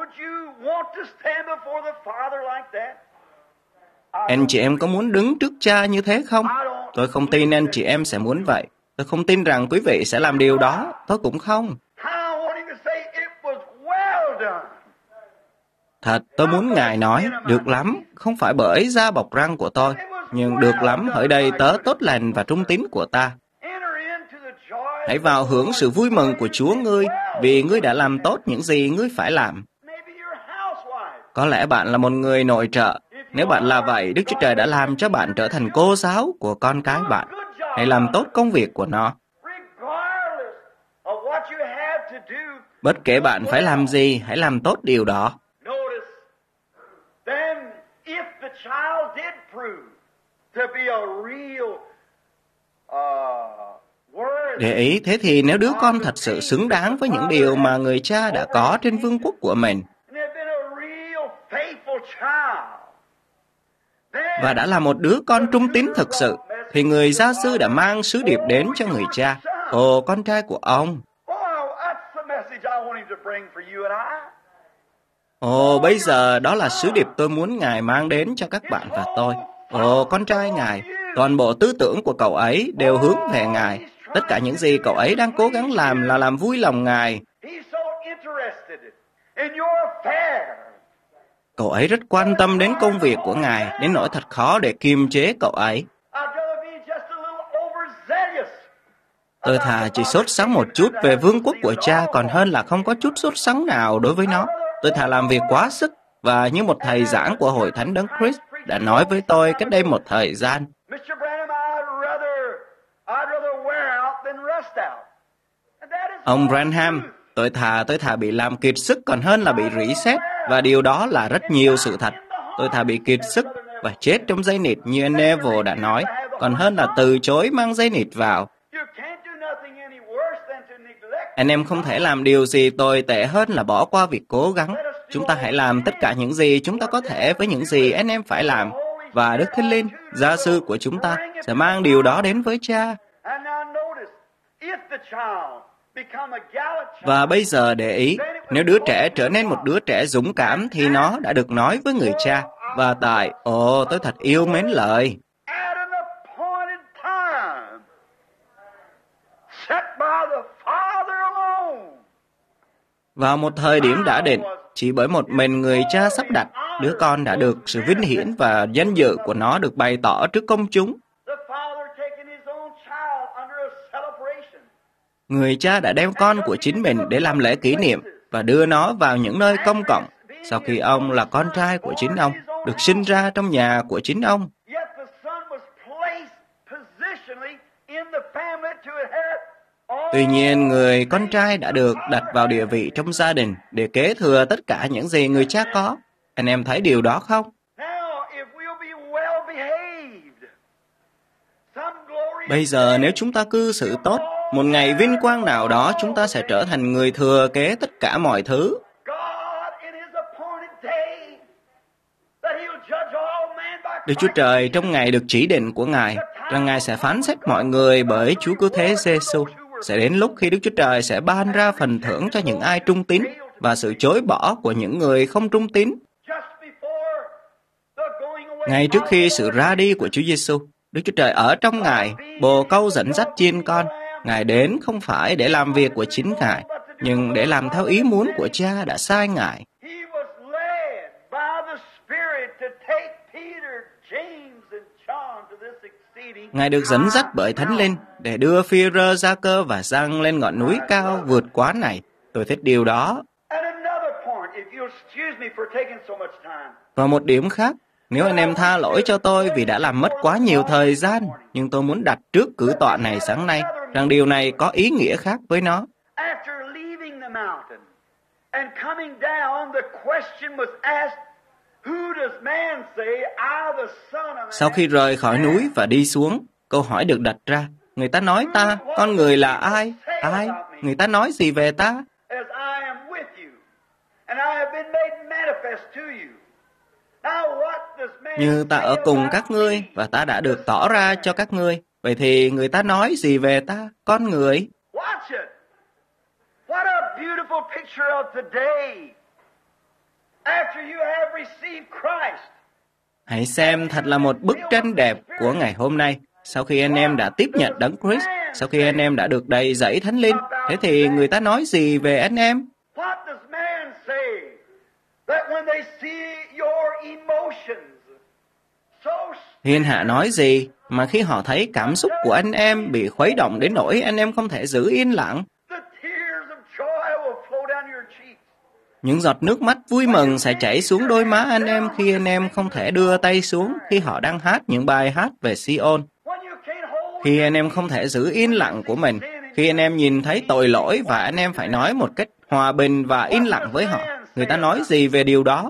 Anh chị em có muốn đứng trước Cha như thế không? Tôi không tin anh chị em sẽ muốn vậy. Tôi không tin rằng quý vị sẽ làm điều đó. Tôi cũng không. Thật, tôi muốn Ngài nói, được lắm, không phải bởi da bọc răng của tôi, nhưng được lắm hỡi đây tớ tốt lành và trung tín của ta. Hãy vào hưởng sự vui mừng của Chúa ngươi, vì ngươi đã làm tốt những gì ngươi phải làm. Có lẽ bạn là một người nội trợ. Nếu bạn là vậy, Đức Chúa Trời đã làm cho bạn trở thành cô giáo của con cái bạn. Hãy làm tốt công việc của nó. Bất kể bạn phải làm gì, hãy làm tốt điều đó. Để ý, thế thì nếu đứa con thật sự xứng đáng với những điều mà người cha đã có trên vương quốc của mình, và đã là một đứa con trung tín thực sự, thì người gia sư đã mang sứ điệp đến cho người cha. Ồ, con trai của ông. Ồ, bây giờ đó là sứ điệp tôi muốn Ngài mang đến cho các bạn và tôi. Ồ, con trai Ngài, toàn bộ tư tưởng của cậu ấy đều hướng về Ngài. Tất cả những gì cậu ấy đang cố gắng làm là làm vui lòng Ngài. Cậu ấy rất quan tâm đến công việc của Ngài, đến nỗi thật khó để kiềm chế cậu ấy. Tôi thà chỉ sốt sắng một chút về vương quốc của Cha còn hơn là không có chút sốt sắng nào đối với nó. Tôi thà làm việc quá sức, và như một thầy giảng của Hội Thánh Đấng Christ đã nói với tôi cách đây một thời gian. Ông Branham, tôi thà tôi thà bị làm kiệt sức còn hơn là bị rỉ sét, và điều đó là rất nhiều sự thật. Tôi thà bị kiệt sức và chết trong dây nịt như anh Neville đã nói, còn hơn là từ chối mang dây nịt vào. Anh em không thể làm điều gì tồi tệ hơn là bỏ qua việc cố gắng. Chúng ta hãy làm tất cả những gì chúng ta có thể với những gì anh em phải làm. Và Đức Thánh Linh, gia sư của chúng ta, sẽ mang điều đó đến với Cha. Và bây giờ để ý, nếu đứa trẻ trở nên một đứa trẻ dũng cảm thì nó đã được nói với người cha. Và tại, ồ, tôi thật yêu mến lời. Vào một thời điểm đã định, chỉ bởi một mình người cha sắp đặt, đứa con đã được sự vinh hiển và danh dự của nó được bày tỏ trước công chúng. Người cha đã đem con của chính mình để làm lễ kỷ niệm và đưa nó vào những nơi công cộng, sau khi ông là con trai của chính ông, được sinh ra trong nhà của chính ông. Tuy nhiên, người con trai đã được đặt vào địa vị trong gia đình để kế thừa tất cả những gì người cha có. Anh em thấy điều đó không? Bây giờ nếu chúng ta cư xử tốt, một ngày vinh quang nào đó chúng ta sẽ trở thành người thừa kế tất cả mọi thứ. Đức Chúa Trời trong ngày được chỉ định của Ngài, rằng Ngài sẽ phán xét mọi người bởi Chúa Cứu Thế Giê-xu. Sẽ đến lúc khi Đức Chúa Trời sẽ ban ra phần thưởng cho những ai trung tín và sự chối bỏ của những người không trung tín. Ngay trước khi sự ra đi của Chúa Giê-xu, Đức Chúa Trời ở trong Ngài, bồ câu dẫn dắt chiên con. Ngài đến không phải để làm việc của chính Ngài, nhưng để làm theo ý muốn của Cha đã sai Ngài. Ngài được dẫn dắt bởi Thánh Linh để đưa Phi-rơ, Gia-cơ và Giăng lên ngọn núi cao vượt quá này. Tôi thích điều đó. Và một điểm khác, nếu anh em tha lỗi cho tôi vì đã làm mất quá nhiều thời gian, nhưng tôi muốn đặt trước cử tọa này sáng nay rằng điều này có ý nghĩa khác với nó. Sau khi rời khỏi núi và đi xuống, câu hỏi được đặt ra. Người ta nói ta, con người là ai? Ai? Người ta nói gì về ta? Như ta ở cùng các ngươi và ta đã được tỏ ra cho các ngươi. Vậy thì người ta nói gì về ta, con người? Hãy xem, thật là một bức tranh đẹp của ngày hôm nay. Sau khi anh em đã tiếp nhận Đấng Christ, sau khi anh em đã được đầy dẫy Thánh Linh, thế thì người ta nói gì về anh em? Thiên hạ nói gì mà khi họ thấy cảm xúc của anh em bị khuấy động đến nỗi anh em không thể giữ yên lặng? Những giọt nước mắt vui mừng sẽ chảy xuống đôi má anh em khi anh em không thể đưa tay xuống khi họ đang hát những bài hát về Sion. Khi anh em không thể giữ yên lặng của mình, khi anh em nhìn thấy tội lỗi và anh em phải nói một cách hòa bình và yên lặng với họ, người ta nói gì về điều đó?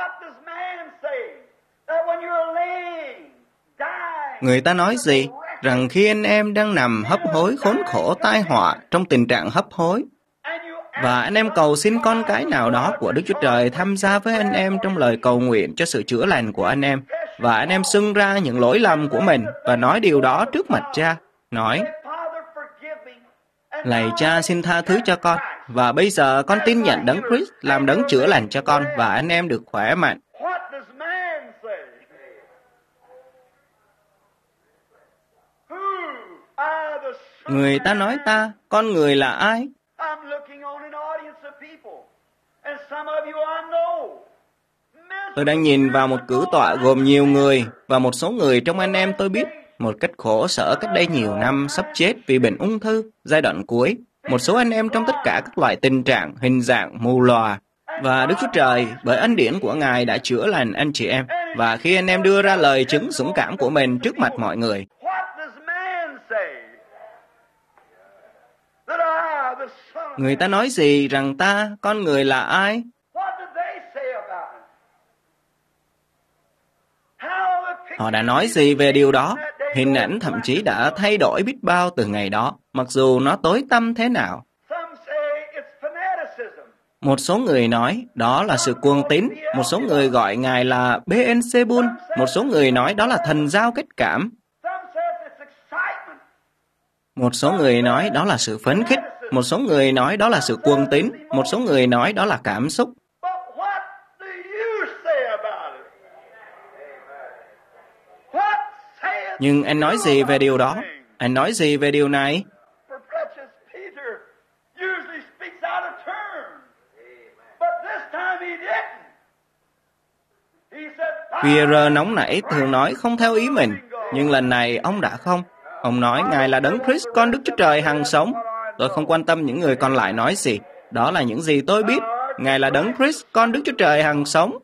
Người ta nói gì? Rằng khi anh em đang nằm hấp hối khốn khổ tai họa trong tình trạng hấp hối, và anh em cầu xin con cái nào đó của Đức Chúa Trời tham gia với anh em trong lời cầu nguyện cho sự chữa lành của anh em, và anh em xưng ra những lỗi lầm của mình và nói điều đó trước mặt Cha, nói: Lạy Cha, xin tha thứ cho con, và bây giờ con tin nhận Đấng Christ làm đấng chữa lành cho con, và anh em được khỏe mạnh. Người ta nói ta, con người là ai? Tôi đang nhìn vào một cử tọa gồm nhiều người, và một số người trong anh em tôi biết một cách khổ sở cách đây nhiều năm sắp chết vì bệnh ung thư, giai đoạn cuối. Một số anh em trong tất cả các loại tình trạng, hình dạng, mù lòa. Và Đức Chúa Trời, bởi ân điển của Ngài đã chữa lành anh chị em. Và khi anh em đưa ra lời chứng dũng cảm của mình trước mặt mọi người, người ta nói gì rằng ta, con người là ai? Họ đã nói gì về điều đó? Hình ảnh thậm chí đã thay đổi biết bao từ ngày đó, mặc dù nó tối tăm thế nào. Một số người nói đó là sự cuồng tín, một số người gọi Ngài là Beelzebul, một số người nói đó là thần giao kết cảm. Một số người nói đó là sự phấn khích, một số người nói đó là sự cuồng tín, một số người nói đó là cảm xúc. Nhưng anh nói gì về điều đó? Anh nói gì về điều này? Pierre nóng nảy thường nói không theo ý mình, nhưng lần này ông đã không. Ông nói Ngài là Đấng Christ, con Đức Chúa Trời hằng sống. Tôi không quan tâm những người còn lại nói gì. Đó là những gì tôi biết. Ngài là Đấng Christ, con Đức Chúa Trời hằng sống.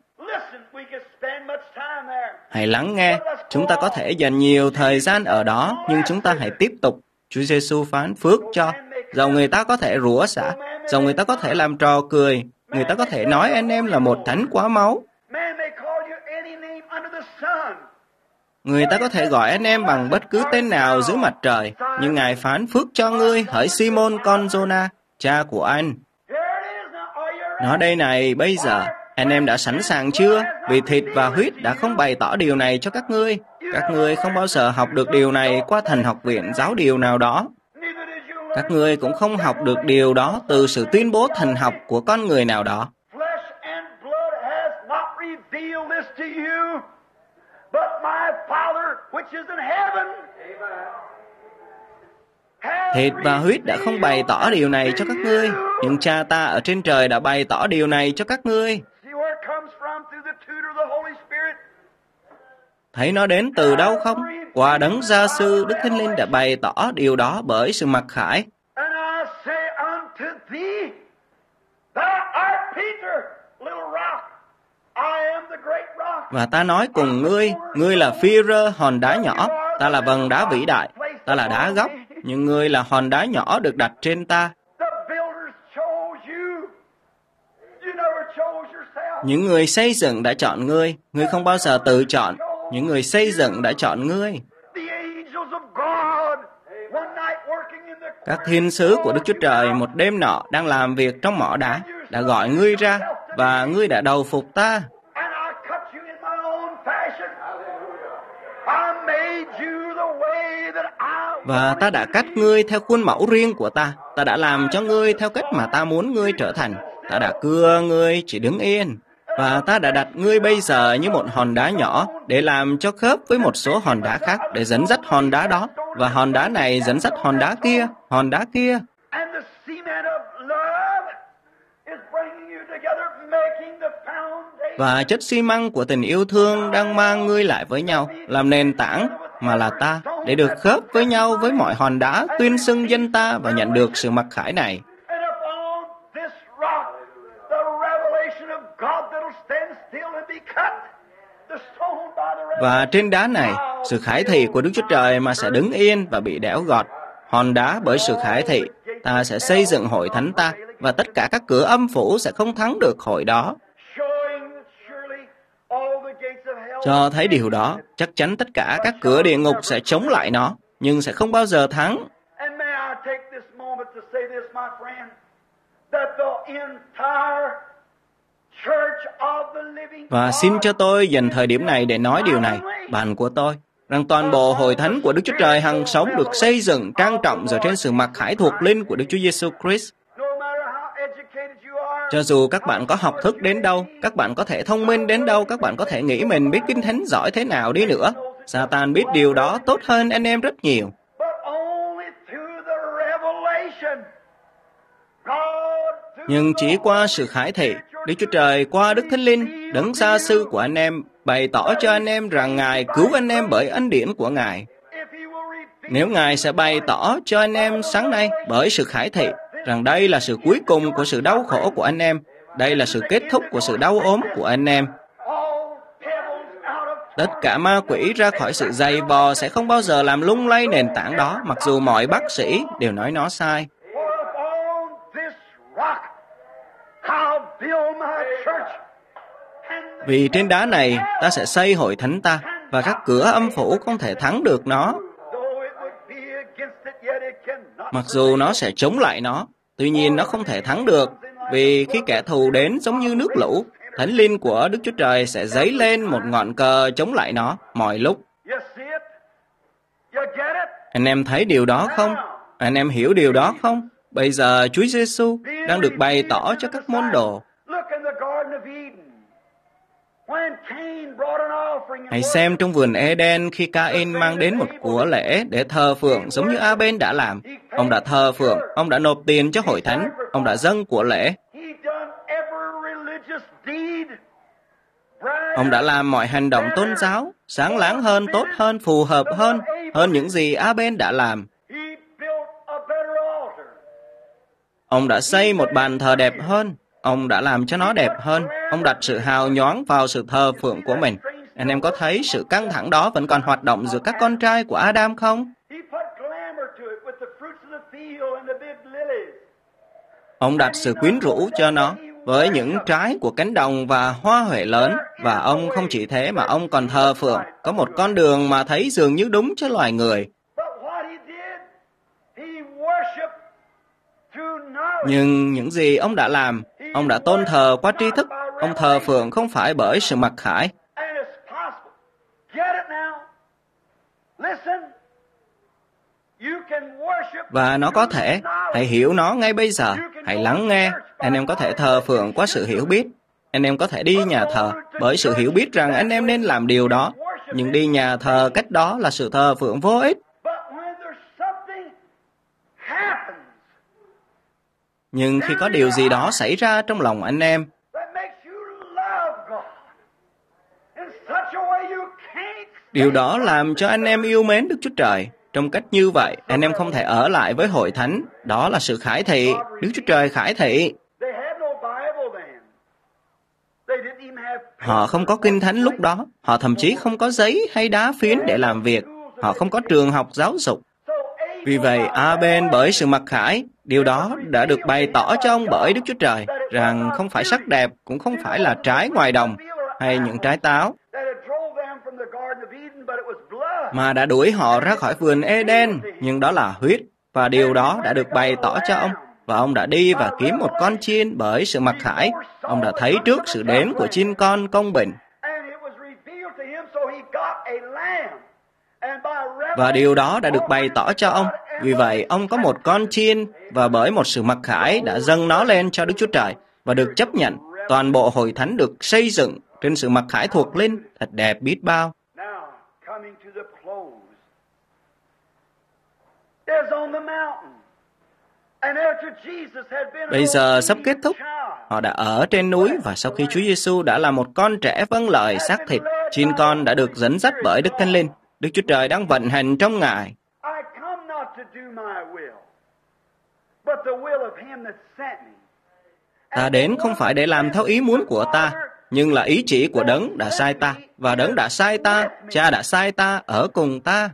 Hãy lắng nghe. Chúng ta có thể dành nhiều thời gian ở đó, nhưng chúng ta hãy tiếp tục. Chúa Giêsu phán phước cho. Dầu người ta có thể rủa xả, dầu người ta có thể làm trò cười, người ta có thể nói anh em là một thánh quá máu. Người ta có thể gọi anh em bằng bất cứ tên nào dưới mặt trời, nhưng Ngài phán phước cho ngươi, hỡi Simon con Giô-na, cha của anh. Nó đây này, bây giờ, anh em đã sẵn sàng chưa? Vì thịt và huyết đã không bày tỏ điều này cho các ngươi. Các ngươi không bao giờ học được điều này qua thần học viện giáo điều nào đó. Các ngươi cũng không học được điều đó từ sự tuyên bố thần học của con người nào đó. Thịt và huyết đã không bày tỏ điều này cho các ngươi, nhưng Cha ta ở trên trời đã bày tỏ điều này cho các ngươi. Thấy nó đến từ đâu không? Qua Đấng Gia Sư, Đức Thánh Linh đã bày tỏ điều đó bởi sự mặc khải. Và ta nói cùng ngươi, ngươi là Phi-rơ hòn đá nhỏ, ta là vầng đá vĩ đại, ta là đá góc, Nhưng ngươi là hòn đá nhỏ được đặt trên ta. Những người xây dựng đã chọn ngươi. Ngươi không bao giờ tự chọn. Những người xây dựng đã chọn ngươi. Các thiên sứ của Đức Chúa Trời một đêm nọ đang làm việc trong mỏ đá, đã gọi ngươi ra, và ngươi đã đầu phục ta. Và ta đã cắt ngươi theo khuôn mẫu riêng của ta. Ta đã làm cho ngươi theo cách mà ta muốn ngươi trở thành. Ta đã cưa ngươi chỉ đứng yên. Và ta đã đặt ngươi bây giờ như một hòn đá nhỏ để làm cho khớp với một số hòn đá khác, để dẫn dắt hòn đá đó. Và hòn đá này dẫn dắt hòn đá kia, hòn đá kia. Và chất xi măng của tình yêu thương đang mang ngươi lại với nhau, làm nền tảng mà là ta, để được khớp với nhau với mọi hòn đá, tuyên xưng danh ta và nhận được sự mặc khải này. Và trên đá này, sự khải thị của Đức Chúa Trời mà sẽ đứng yên và bị đẽo gọt. Hòn đá bởi sự khải thị, ta sẽ xây dựng hội thánh ta, và tất cả các cửa âm phủ sẽ không thắng được hội đó. Cho thấy điều đó, chắc chắn tất cả các cửa địa ngục sẽ chống lại nó, nhưng sẽ không bao giờ thắng. Và xin cho tôi dành thời điểm này để nói điều này, bạn của tôi, rằng toàn bộ hội thánh của Đức Chúa Trời hằng sống được xây dựng trang trọng dựa trên sự mặc khải thuộc linh của Đức Chúa Giêsu Christ. Cho dù các bạn có học thức đến đâu, các bạn có thể thông minh đến đâu, các bạn có thể nghĩ mình biết Kinh Thánh giỏi thế nào đi nữa, Satan biết điều đó tốt hơn anh em rất nhiều. Nhưng chỉ qua sự khải thị, Đức Chúa Trời qua Đức Thánh Linh, đấng gia sư của anh em, bày tỏ cho anh em rằng Ngài cứu anh em bởi ân điển của Ngài. Nếu Ngài sẽ bày tỏ cho anh em sáng nay bởi sự khải thị, rằng đây là sự cuối cùng của sự đau khổ của anh em, đây là sự kết thúc của sự đau ốm của anh em. Tất cả ma quỷ ra khỏi sự dày vò sẽ không bao giờ làm lung lay nền tảng đó, mặc dù mọi bác sĩ đều nói nó sai. Vì trên đá này ta sẽ xây hội thánh ta, và các cửa âm phủ không thể thắng được nó. Mặc dù nó sẽ chống lại nó, tuy nhiên nó không thể thắng được, vì khi kẻ thù đến giống như nước lũ, Thánh Linh của Đức Chúa Trời sẽ dấy lên một ngọn cờ chống lại nó mọi lúc. Anh em thấy điều đó không? Anh em hiểu điều đó không? Bây giờ Chúa Giêsu đang được bày tỏ cho các môn đồ. Hãy xem trong vườn Eden khi Cain mang đến một của lễ để thờ phượng giống như A-bên đã làm. Ông đã thờ phượng, ông đã nộp tiền cho hội thánh, ông đã dâng của lễ. Ông đã làm mọi hành động tôn giáo, sáng láng hơn, tốt hơn, phù hợp hơn, hơn những gì A-bên đã làm. Ông đã xây một bàn thờ đẹp hơn. Ông đã làm cho nó đẹp hơn. Ông đặt sự hào nhoáng vào sự thờ phượng của mình. Anh em có thấy sự căng thẳng đó vẫn còn hoạt động giữa các con trai của Adam không? Ông đặt sự quyến rũ cho nó với những trái của cánh đồng và hoa huệ lớn. Và ông không chỉ thế mà ông còn thờ phượng. Có một con đường mà thấy dường như đúng cho loài người. Nhưng những gì ông đã làm, ông đã tôn thờ qua tri thức. Ông thờ phượng không phải bởi sự mặc khải. Và nó có thể, hãy hiểu nó ngay bây giờ, hãy lắng nghe. Anh em có thể thờ phượng qua sự hiểu biết. Anh em có thể đi nhà thờ bởi sự hiểu biết rằng anh em nên làm điều đó. Nhưng đi nhà thờ cách đó là sự thờ phượng vô ích. Nhưng khi có điều gì đó xảy ra trong lòng anh em, điều đó làm cho anh em yêu mến Đức Chúa Trời. Trong cách như vậy, anh em không thể ở lại với hội thánh. Đó là sự khải thị. Đức Chúa Trời khải thị. Họ không có kinh thánh lúc đó. Họ thậm chí không có giấy hay đá phiến để làm việc. Họ không có trường học giáo dục. Vì vậy, A-ben bởi sự mặc khải, điều đó đã được bày tỏ cho ông bởi Đức Chúa Trời, rằng không phải sắc đẹp, cũng không phải là trái ngoài đồng, hay những trái táo, mà đã đuổi họ ra khỏi vườn Eden, nhưng đó là huyết, và điều đó đã được bày tỏ cho ông. Và ông đã đi và kiếm một con chiên bởi sự mặc khải. Ông đã thấy trước sự đến của chiên con công bình. Và điều đó đã được bày tỏ cho ông. Vì vậy, ông có một con chiên, và bởi một sự mặc khải đã dâng nó lên cho Đức Chúa Trời, và được chấp nhận. Toàn bộ hội thánh được xây dựng trên sự mặc khải thuộc linh, thật đẹp biết bao. Bây giờ sắp kết thúc. Họ đã ở trên núi, và sau khi Chúa Giêsu đã là một con trẻ vâng lời xác thịt, chiên con đã được dẫn dắt bởi Đức Thánh Linh. Đức Chúa Trời đang vận hành trong Ngài. Ta đến không phải để làm theo ý muốn của ta, nhưng là ý chỉ của Đấng đã sai ta. Và Đấng đã sai ta, Cha đã sai ta, ở cùng ta.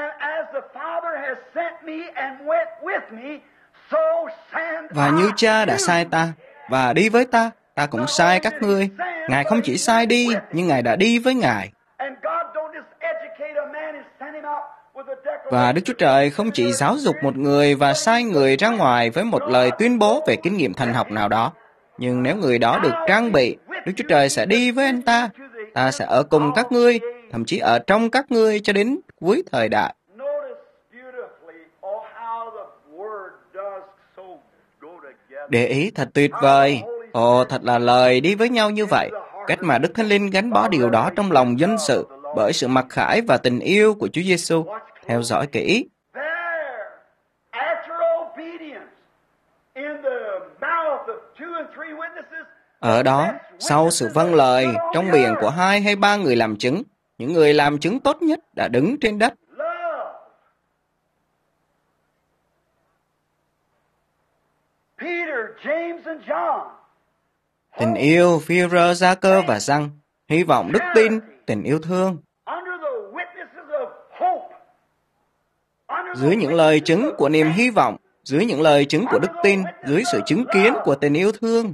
Và như Cha đã sai ta, và đi với ta, ta cũng sai các ngươi. Ngài không chỉ sai đi, nhưng Ngài đã đi với Ngài. Và Đức Chúa Trời không chỉ giáo dục một người và sai người ra ngoài với một lời tuyên bố về kinh nghiệm thần học nào đó. Nhưng nếu người đó được trang bị, Đức Chúa Trời sẽ đi với anh ta. Ta sẽ ở cùng các ngươi, thậm chí ở trong các ngươi cho đến cuối thời đại. Để ý thật tuyệt vời. Ồ, thật là lời đi với nhau như vậy. Cách mà Đức Thánh Linh gắn bó điều đó trong lòng dân sự bởi sự mặc khải và tình yêu của Chúa Giêsu. Theo dõi kỹ. Ở đó, sau sự vâng lời, trong miệng của hai hay ba người làm chứng, những người làm chứng tốt nhất đã đứng trên đất. Tình yêu, Phi-rơ, Gia-cơ và Giăng. Hy vọng, đức tin, tình yêu thương. Dưới những lời chứng của niềm hy vọng, dưới những lời chứng của đức tin, dưới sự chứng kiến của tình yêu thương,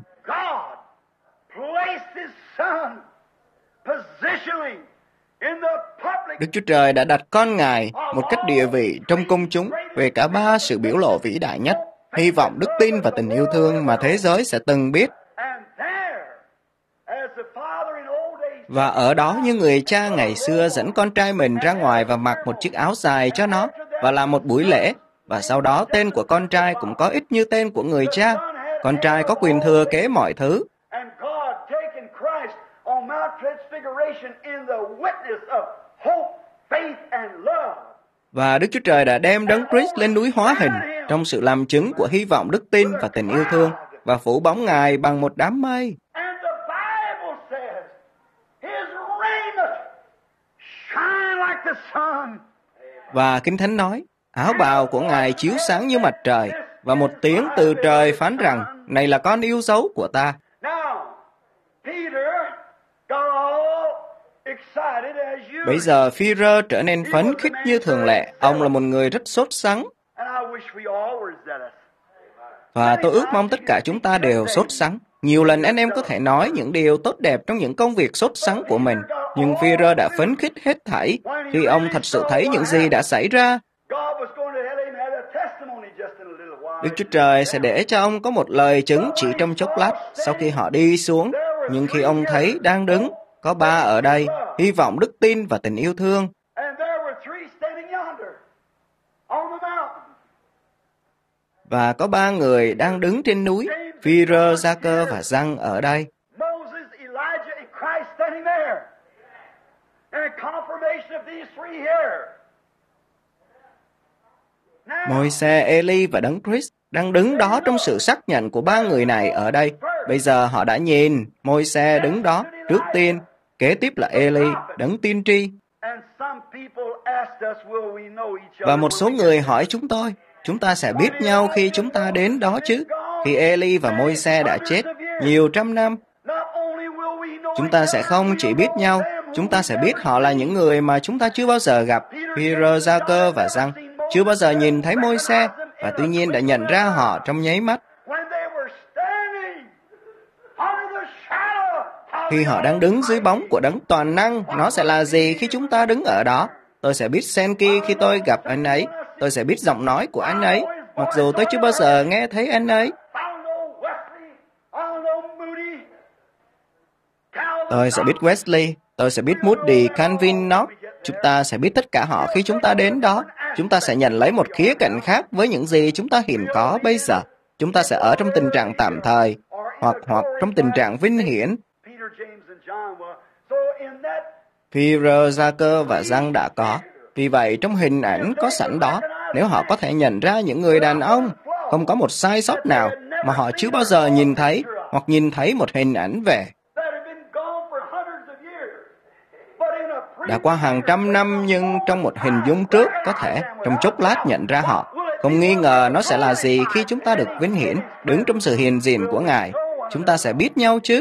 Đức Chúa Trời đã đặt con Ngài một cách địa vị trong công chúng về cả ba sự biểu lộ vĩ đại nhất, hy vọng, đức tin và tình yêu thương mà thế giới sẽ từng biết. Và ở đó như người cha ngày xưa dẫn con trai mình ra ngoài và mặc một chiếc áo dài cho nó và làm một buổi lễ. Và sau đó tên của con trai cũng có ít như tên của người cha. Con trai có quyền thừa kế mọi thứ. Và Đức Chúa Trời đã đem Đấng Christ lên núi hóa hình trong sự làm chứng của hy vọng, đức tin và tình yêu thương và phủ bóng Ngài bằng một đám mây. Và Kinh Thánh nói, áo bào của Ngài chiếu sáng như mặt trời, và một tiếng từ trời phán rằng, này là con yêu dấu của ta. Bây giờ Phi-rơ trở nên phấn khích như thường lệ. Ông là một người rất sốt sắng. Và tôi ước mong tất cả chúng ta đều sốt sắng. Nhiều lần anh em có thể nói những điều tốt đẹp trong những công việc sốt sắng của mình. Nhưng Phi-rơ đã phấn khích hết thảy khi ông thật sự thấy những gì đã xảy ra. Đức Chúa Trời sẽ để cho ông có một lời chứng chỉ trong chốc lát sau khi họ đi xuống. Nhưng khi ông thấy đang đứng, có ba ở đây, hy vọng, đức tin và tình yêu thương. Và có ba người đang đứng trên núi, Phi-rơ, Gia-cơ và Giăng ở đây. Môi-se, Eli và Đấng Christ đang đứng đó trong sự xác nhận của ba người này ở đây. Bây giờ họ đã nhìn Môi-se đứng đó trước tiên, kế tiếp là Eli, Đấng tiên tri. Và một số người hỏi chúng tôi, chúng ta sẽ biết nhau khi chúng ta đến đó chứ? Khi Eli và Môi-se đã chết nhiều trăm năm, chúng ta sẽ không chỉ biết nhau, chúng ta sẽ biết họ là những người mà chúng ta chưa bao giờ gặp, Phi-rơ, Gia-cơ và Giăng. chưa bao giờ nhìn thấy Môi-se, và tuy nhiên đã nhận ra họ trong nháy mắt. Khi họ đang đứng dưới bóng của Đấng toàn năng, nó sẽ là gì khi chúng ta đứng ở đó? Tôi sẽ biết Sankey khi tôi gặp anh ấy. Tôi sẽ biết giọng nói của anh ấy, mặc dù tôi chưa bao giờ nghe thấy anh ấy. Tôi sẽ biết Wesley, tôi sẽ biết Moody, Calvin, Knox. Chúng ta sẽ biết tất cả họ khi chúng ta đến đó. Chúng ta sẽ nhận lấy một khía cạnh khác với những gì chúng ta hiện có bây giờ. Chúng ta sẽ ở trong tình trạng tạm thời, hoặc hoặc trong tình trạng vinh hiển. Peter, Jacob và Giăng đã có. Vì vậy, trong hình ảnh có sẵn đó, nếu họ có thể nhận ra những người đàn ông, không có một sai sót nào mà họ chưa bao giờ nhìn thấy, hoặc nhìn thấy một hình ảnh về. Đã qua hàng trăm năm, nhưng trong một hình dung trước, có thể trong chốc lát nhận ra họ. Không nghi ngờ nó sẽ là gì khi chúng ta được vinh hiển, đứng trong sự hiện diện của Ngài. Chúng ta sẽ biết nhau chứ?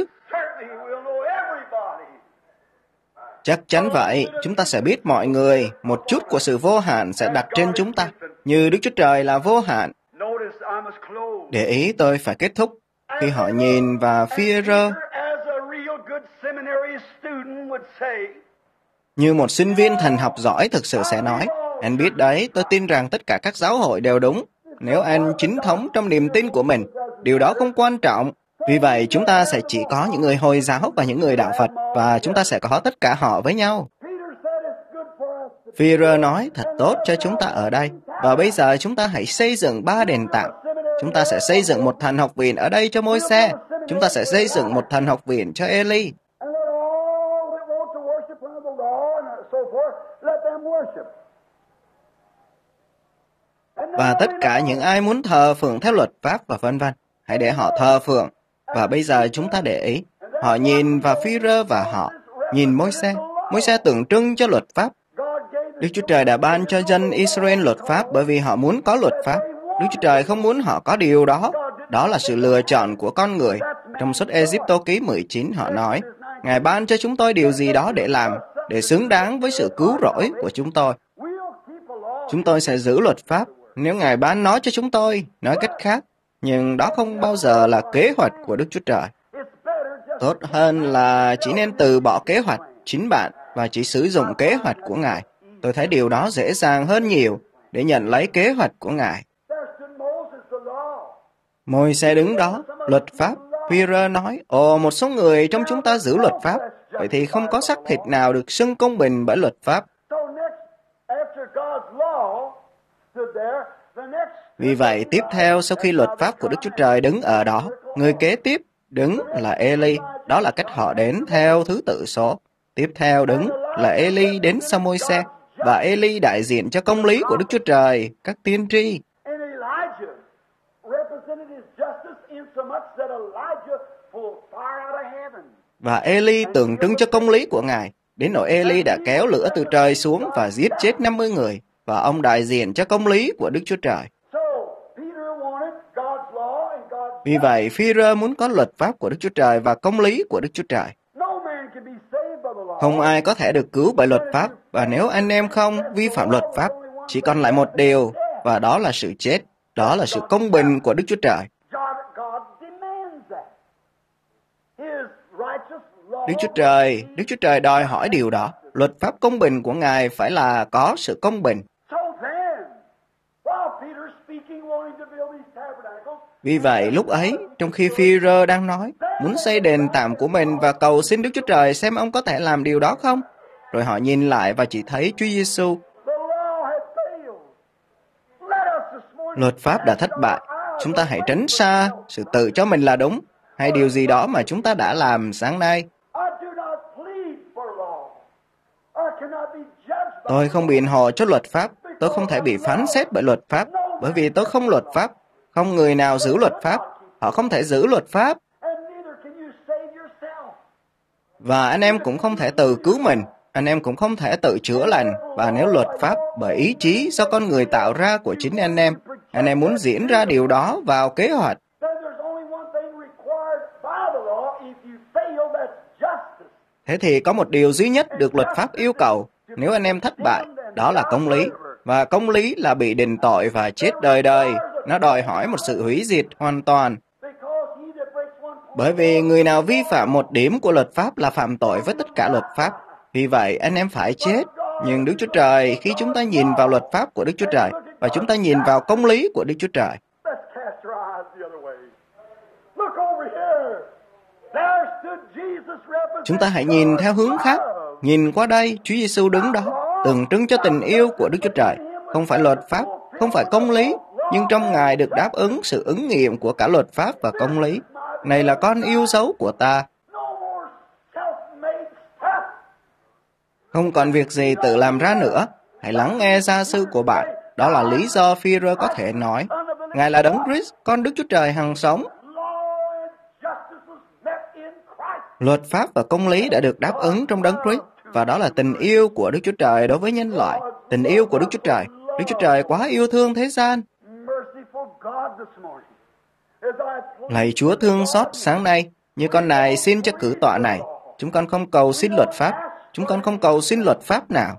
Chắc chắn vậy, chúng ta sẽ biết mọi người. Một chút của sự vô hạn sẽ đặt trên chúng ta, như Đức Chúa Trời là vô hạn. Để ý tôi phải kết thúc. Khi họ nhìn và Phi-e-rơ, như một sinh viên thần học giỏi thực sự sẽ nói, anh biết đấy, tôi tin rằng tất cả các giáo hội đều đúng. Nếu anh chính thống trong niềm tin của mình, điều đó không quan trọng. Vì vậy, chúng ta sẽ chỉ có những người Hồi giáo và những người đạo Phật, và chúng ta sẽ có tất cả họ với nhau. Phi-e-rơ nói, thật tốt cho chúng ta ở đây. Và bây giờ chúng ta hãy xây dựng ba đền tạm. Chúng ta sẽ xây dựng một thần học viện ở đây cho Môi-se. Chúng ta sẽ xây dựng một thần học viện cho Eli. Và tất cả những ai muốn thờ phượng theo luật pháp và vân vân, hãy để họ thờ phượng. Và bây giờ chúng ta để ý, họ nhìn vào Phi-e-rơ và họ nhìn Môi-se. Môi-se tượng trưng cho luật pháp. Đức Chúa Trời đã ban cho dân Israel luật pháp bởi vì họ muốn có luật pháp. Đức Chúa Trời không muốn họ có điều đó. Đó là sự lựa chọn của con người. Trong suất Ê-díp-tô ký mười chín họ nói, Ngài ban cho chúng tôi điều gì đó để làm, để xứng đáng với sự cứu rỗi của chúng tôi. Chúng tôi sẽ giữ luật pháp nếu Ngài ban nó cho chúng tôi, nói cách khác. Nhưng đó không bao giờ là kế hoạch của Đức Chúa Trời. Tốt hơn là chỉ nên từ bỏ kế hoạch chính bạn và chỉ sử dụng kế hoạch của Ngài. Tôi thấy điều đó dễ dàng hơn nhiều để nhận lấy kế hoạch của Ngài. Môi-se đứng đó, luật pháp. Phi-e-rơ nói, ồ, một số người trong chúng ta giữ luật pháp, vậy thì không có xác thịt nào được xưng công bình bởi luật pháp. Vì vậy, tiếp theo sau khi luật pháp của Đức Chúa Trời đứng ở đó, người kế tiếp đứng là Eli. Đó là cách họ đến theo thứ tự số. Tiếp theo đứng là Eli đến sau Môi-se, và Eli đại diện cho công lý của Đức Chúa Trời, các tiên tri. Và Eli tượng trưng cho công lý của Ngài. Đến nỗi Eli đã kéo lửa từ trời xuống và giết chết năm mươi người, và ông đại diện cho công lý của Đức Chúa Trời. Vì vậy, Phi-e-rơ muốn có luật pháp của Đức Chúa Trời và công lý của Đức Chúa Trời. Không ai có thể được cứu bởi luật pháp, và nếu anh em không vi phạm luật pháp, chỉ còn lại một điều, và đó là sự chết. Đó là sự công bình của Đức Chúa Trời. Đức Chúa Trời, Đức Chúa Trời đòi hỏi điều đó. Luật pháp công bình của Ngài phải là có sự công bình. Vì vậy, lúc ấy, trong khi Phi-e-rơ đang nói, muốn xây đền tạm của mình và cầu xin Đức Chúa Trời xem ông có thể làm điều đó không, rồi họ nhìn lại và chỉ thấy Chúa Giêsu. Luật pháp đã thất bại. Chúng ta hãy tránh xa sự tự cho mình là đúng, hay điều gì đó mà chúng ta đã làm sáng nay. Tôi không biện hộ cho luật pháp. Tôi không thể bị phán xét bởi luật pháp, bởi vì tôi không luật pháp. Không người nào giữ luật pháp. Họ không thể giữ luật pháp. Và anh em cũng không thể tự cứu mình. Anh em cũng không thể tự chữa lành. Và nếu luật pháp bởi ý chí do con người tạo ra của chính anh em, anh em muốn diễn ra điều đó vào kế hoạch, thế thì có một điều duy nhất được luật pháp yêu cầu. Nếu anh em thất bại, đó là công lý. Và công lý là bị đền tội và chết đời đời. Nó đòi hỏi một sự hủy diệt hoàn toàn. Bởi vì người nào vi phạm một điểm của luật pháp là phạm tội với tất cả luật pháp. Vì vậy, anh em phải chết. Nhưng Đức Chúa Trời, khi chúng ta nhìn vào luật pháp của Đức Chúa Trời, và chúng ta nhìn vào công lý của Đức Chúa Trời, chúng ta hãy nhìn theo hướng khác. Nhìn qua đây, Chúa Giêsu đứng đó, tượng trưng cho tình yêu của Đức Chúa Trời. Không phải luật pháp, không phải công lý, nhưng trong Ngài được đáp ứng sự ứng nghiệm của cả luật pháp và công lý. Này là con yêu dấu của ta. Không còn việc gì tự làm ra nữa. Hãy lắng nghe gia sư của bạn. Đó là lý do Phi-rơ có thể nói, Ngài là Đấng Christ, con Đức Chúa Trời hằng sống. Luật pháp và công lý đã được đáp ứng trong Đấng Christ, và đó là tình yêu của Đức Chúa Trời đối với nhân loại. Tình yêu của Đức Chúa Trời. Đức Chúa Trời quá yêu thương thế gian. Lạy Chúa thương xót sáng nay, như con này xin cho cử tọa này. Chúng con không cầu xin luật pháp. Chúng con không cầu xin luật pháp nào.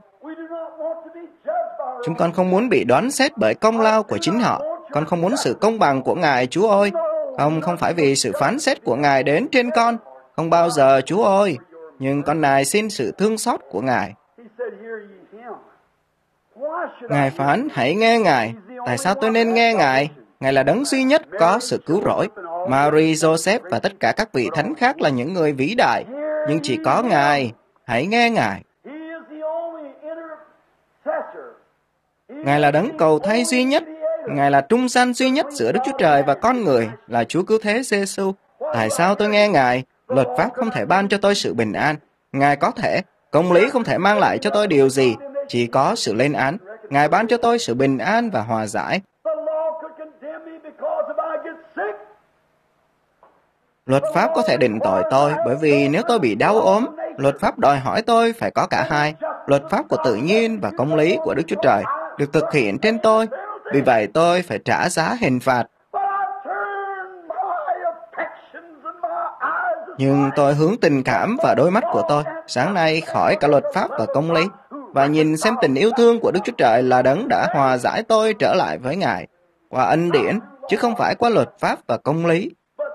Chúng con không muốn bị đoán xét bởi công lao của chính họ. Con không muốn sự công bằng của Ngài, Chúa ơi. Không, không phải vì sự phán xét của Ngài đến trên con. Không bao giờ, Chúa ơi. Nhưng con này xin sự thương xót của Ngài. Ngài phán, hãy nghe Ngài. Tại sao tôi nên nghe Ngài? Ngài là Đấng duy nhất có sự cứu rỗi. Mary, Joseph và tất cả các vị thánh khác là những người vĩ đại. Nhưng chỉ có Ngài. Hãy nghe Ngài. Ngài là Đấng cầu thay duy nhất. Ngài là trung gian duy nhất giữa Đức Chúa Trời và con người, là Chúa Cứu Thế Giê-xu. Tại sao tôi nghe Ngài? Luật pháp không thể ban cho tôi sự bình an. Ngài có thể. Công lý không thể mang lại cho tôi điều gì. Chỉ có sự lên án. Ngài ban cho tôi sự bình an và hòa giải. Luật pháp có thể định tội tôi bởi vì nếu tôi bị đau ốm, luật pháp đòi hỏi tôi phải có cả hai. Luật pháp của tự nhiên và công lý của Đức Chúa Trời được thực hiện trên tôi. Vì vậy tôi phải trả giá hình phạt. Nhưng tôi hướng tình cảm và đôi mắt của tôi sáng nay khỏi cả luật pháp và công lý, và nhìn xem tình yêu thương của Đức Chúa Trời là Đấng đã hòa giải tôi trở lại với Ngài qua ân điển, chứ không phải qua luật pháp và công lý.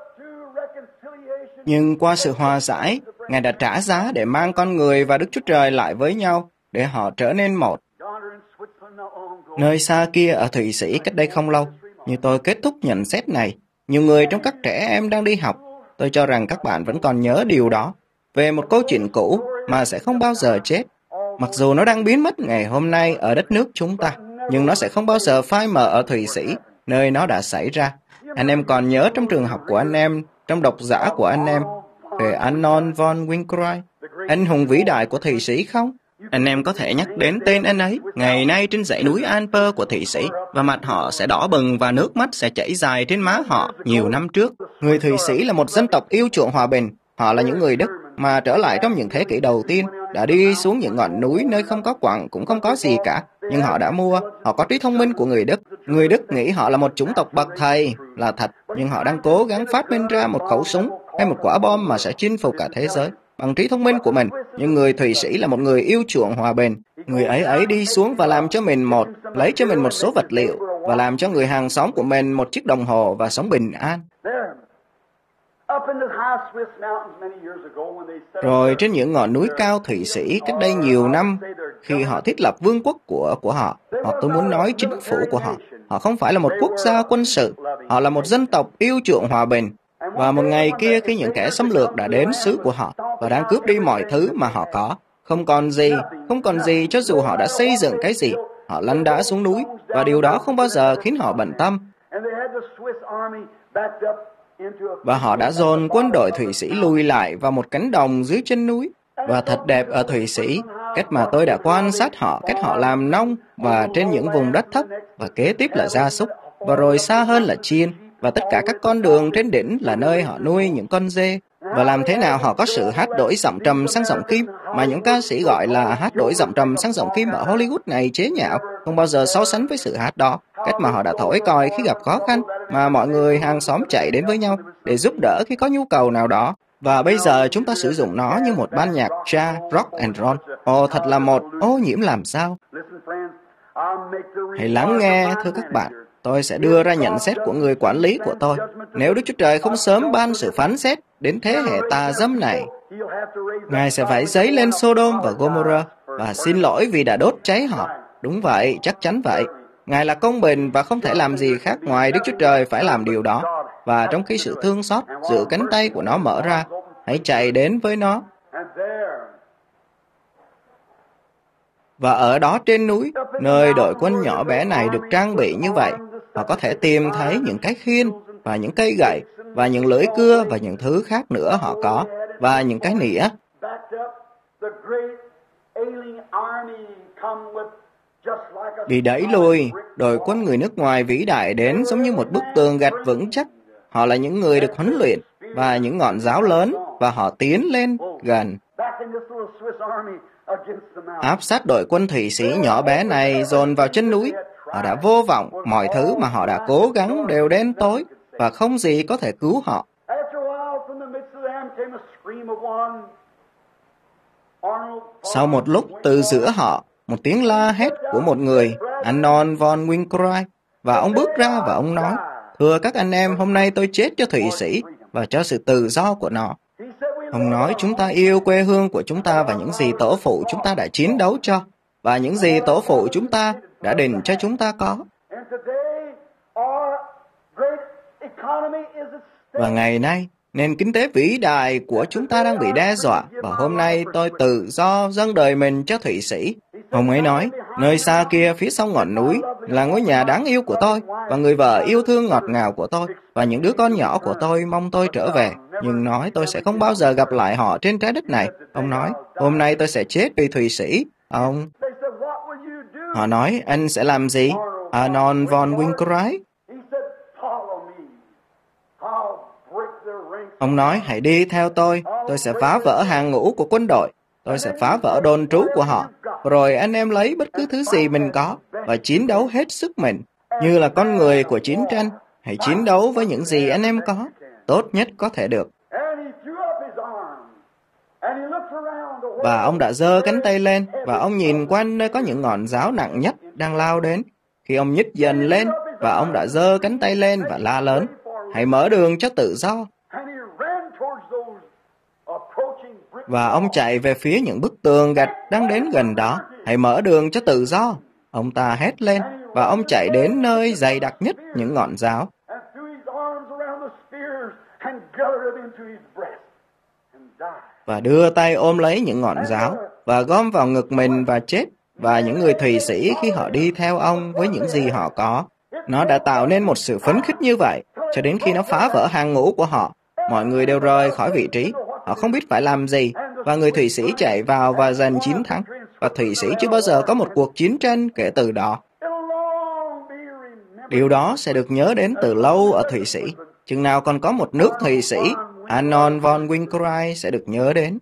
Nhưng qua sự hòa giải, Ngài đã trả giá để mang con người và Đức Chúa Trời lại với nhau, để họ trở nên một. Nơi xa kia ở Thụy Sĩ cách đây không lâu, như tôi kết thúc nhận xét này, nhiều người trong các trẻ em đang đi học. Tôi cho rằng các bạn vẫn còn nhớ điều đó, về một câu chuyện cũ mà sẽ không bao giờ chết. Mặc dù nó đang biến mất ngày hôm nay ở đất nước chúng ta, nhưng nó sẽ không bao giờ phai mờ ở Thụy Sĩ, nơi nó đã xảy ra. Anh em còn nhớ trong trường học của anh em, trong độc giả của anh em, về Amnon von Winkrai, anh hùng vĩ đại của Thụy Sĩ không? Anh em có thể nhắc đến tên anh ấy ngày nay trên dãy núi Alper của Thụy Sĩ, và mặt họ sẽ đỏ bừng và nước mắt sẽ chảy dài trên má họ nhiều năm trước. Người Thụy Sĩ là một dân tộc yêu chuộng hòa bình. Họ là những người Đức mà trở lại trong những thế kỷ đầu tiên, đã đi xuống những ngọn núi nơi không có quặng cũng không có gì cả, nhưng họ đã mua. Họ có trí thông minh của người Đức. Người Đức nghĩ họ là một chủng tộc bậc thầy, là thật, nhưng họ đang cố gắng phát minh ra một khẩu súng hay một quả bom mà sẽ chinh phục cả thế giới bằng trí thông minh của mình. Nhưng người Thụy Sĩ là một người yêu chuộng hòa bình. Người ấy ấy đi xuống và làm cho mình một, lấy cho mình một số vật liệu, và làm cho người hàng xóm của mình một chiếc đồng hồ, và sống bình an. Rồi trên những ngọn núi cao Thụy Sĩ cách đây nhiều năm, khi họ thiết lập vương quốc của của họ, hoặc tôi muốn nói chính phủ của họ, họ không phải là một quốc gia quân sự, họ là một dân tộc yêu chuộng hòa bình. Và một ngày kia, khi những kẻ xâm lược đã đến xứ của họ và đang cướp đi mọi thứ mà họ có, không còn gì, không còn gì cho dù họ đã xây dựng cái gì, họ lăn đá xuống núi, và điều đó không bao giờ khiến họ bận tâm. Và họ đã dồn quân đội Thụy Sĩ lùi lại vào một cánh đồng dưới chân núi. Và thật đẹp ở Thụy Sĩ, cách mà tôi đã quan sát họ, cách họ làm nông và trên những vùng đất thấp, và kế tiếp là gia súc, và rồi xa hơn là chiên, và tất cả các con đường trên đỉnh là nơi họ nuôi những con dê. Và làm thế nào họ có sự hát đổi giọng trầm sang giọng kim, mà những ca sĩ gọi là hát đổi giọng trầm sang giọng kim ở Hollywood này chế nhạo, không bao giờ so sánh với sự hát đó. Cách mà họ đã thổi còi khi gặp khó khăn, mà mọi người hàng xóm chạy đến với nhau để giúp đỡ khi có nhu cầu nào đó. Và bây giờ chúng ta sử dụng nó như một ban nhạc cha, rock and roll. Ồ, thật là một ô nhiễm làm sao. Hãy lắng nghe, thưa các bạn. Tôi sẽ đưa ra nhận xét của người quản lý của tôi. Nếu Đức Chúa Trời không sớm ban sự phán xét đến thế hệ tà dâm này, Ngài sẽ phải giấy lên Sodom và Gomorrah và xin lỗi vì đã đốt cháy họ. Đúng vậy, chắc chắn vậy. Ngài là công bình và không thể làm gì khác ngoài Đức Chúa Trời phải làm điều đó. Và trong khi sự thương xót, giữ cánh tay của nó mở ra, hãy chạy đến với nó. Và ở đó trên núi, nơi đội quân nhỏ bé này được trang bị như vậy, họ có thể tìm thấy những cái khiên và những cây gậy và những lưỡi cưa và những thứ khác nữa họ có, và những cái nĩa. Bị đẩy lùi, đội quân người nước ngoài vĩ đại đến giống như một bức tường gạch vững chắc. Họ là những người được huấn luyện và những ngọn giáo lớn, và họ tiến lên gần, áp sát đội quân Thụy Sĩ nhỏ bé này dồn vào chân núi. Họ đã vô vọng, mọi thứ mà họ đã cố gắng đều đen tối, và không gì có thể cứu họ. Sau một lúc, từ giữa họ, một tiếng la hét của một người, Arnold von Winkelried, và ông bước ra và ông nói, thưa các anh em, hôm nay tôi chết cho Thụy Sĩ và cho sự tự do của nó. Ông nói chúng ta yêu quê hương của chúng ta và những gì tổ phụ chúng ta đã chiến đấu cho, và những gì tổ phụ chúng ta đã định cho chúng ta có. Và ngày nay, nền kinh tế vĩ đại của chúng ta đang bị đe dọa, và hôm nay tôi tự do dâng đời mình cho Thụy Sĩ. Ông ấy nói, nơi xa kia phía sau ngọn núi là ngôi nhà đáng yêu của tôi, và người vợ yêu thương ngọt ngào của tôi, và những đứa con nhỏ của tôi mong tôi trở về, nhưng nói tôi sẽ không bao giờ gặp lại họ trên trái đất này. Ông nói, hôm nay tôi sẽ chết vì Thụy Sĩ. Ông... Họ nói, anh sẽ làm gì? Arnold von Winkelried. Ông nói, hãy đi theo tôi, tôi sẽ phá vỡ hàng ngũ của quân đội, tôi sẽ phá vỡ đồn trú của họ, rồi anh em lấy bất cứ thứ gì mình có và chiến đấu hết sức mình. Như là con người của chiến tranh, hãy chiến đấu với những gì anh em có, tốt nhất có thể được. Và ông đã giơ cánh tay lên, và ông nhìn quanh nơi có những ngọn giáo nặng nhất đang lao đến. Khi ông nhích dần lên, và ông đã giơ cánh tay lên và la lớn, hãy mở đường cho tự do. Và ông chạy về phía những bức tường gạch đang đến gần đó, hãy mở đường cho tự do. Ông ta hét lên, và ông chạy đến nơi dày đặc nhất những ngọn giáo. Và đưa tay ôm lấy những ngọn giáo, và gom vào ngực mình và chết. Và những người Thụy Sĩ khi họ đi theo ông với những gì họ có, nó đã tạo nên một sự phấn khích như vậy, cho đến khi nó phá vỡ hàng ngũ của họ. Mọi người đều rời khỏi vị trí, họ không biết phải làm gì, và người Thụy Sĩ chạy vào và giành chiến thắng. Và Thụy Sĩ chưa bao giờ có một cuộc chiến tranh kể từ đó. Điều đó sẽ được nhớ đến từ lâu ở Thụy Sĩ. Chừng nào còn có một nước Thụy Sĩ, Arnold von Winkelried sẽ được nhớ đến.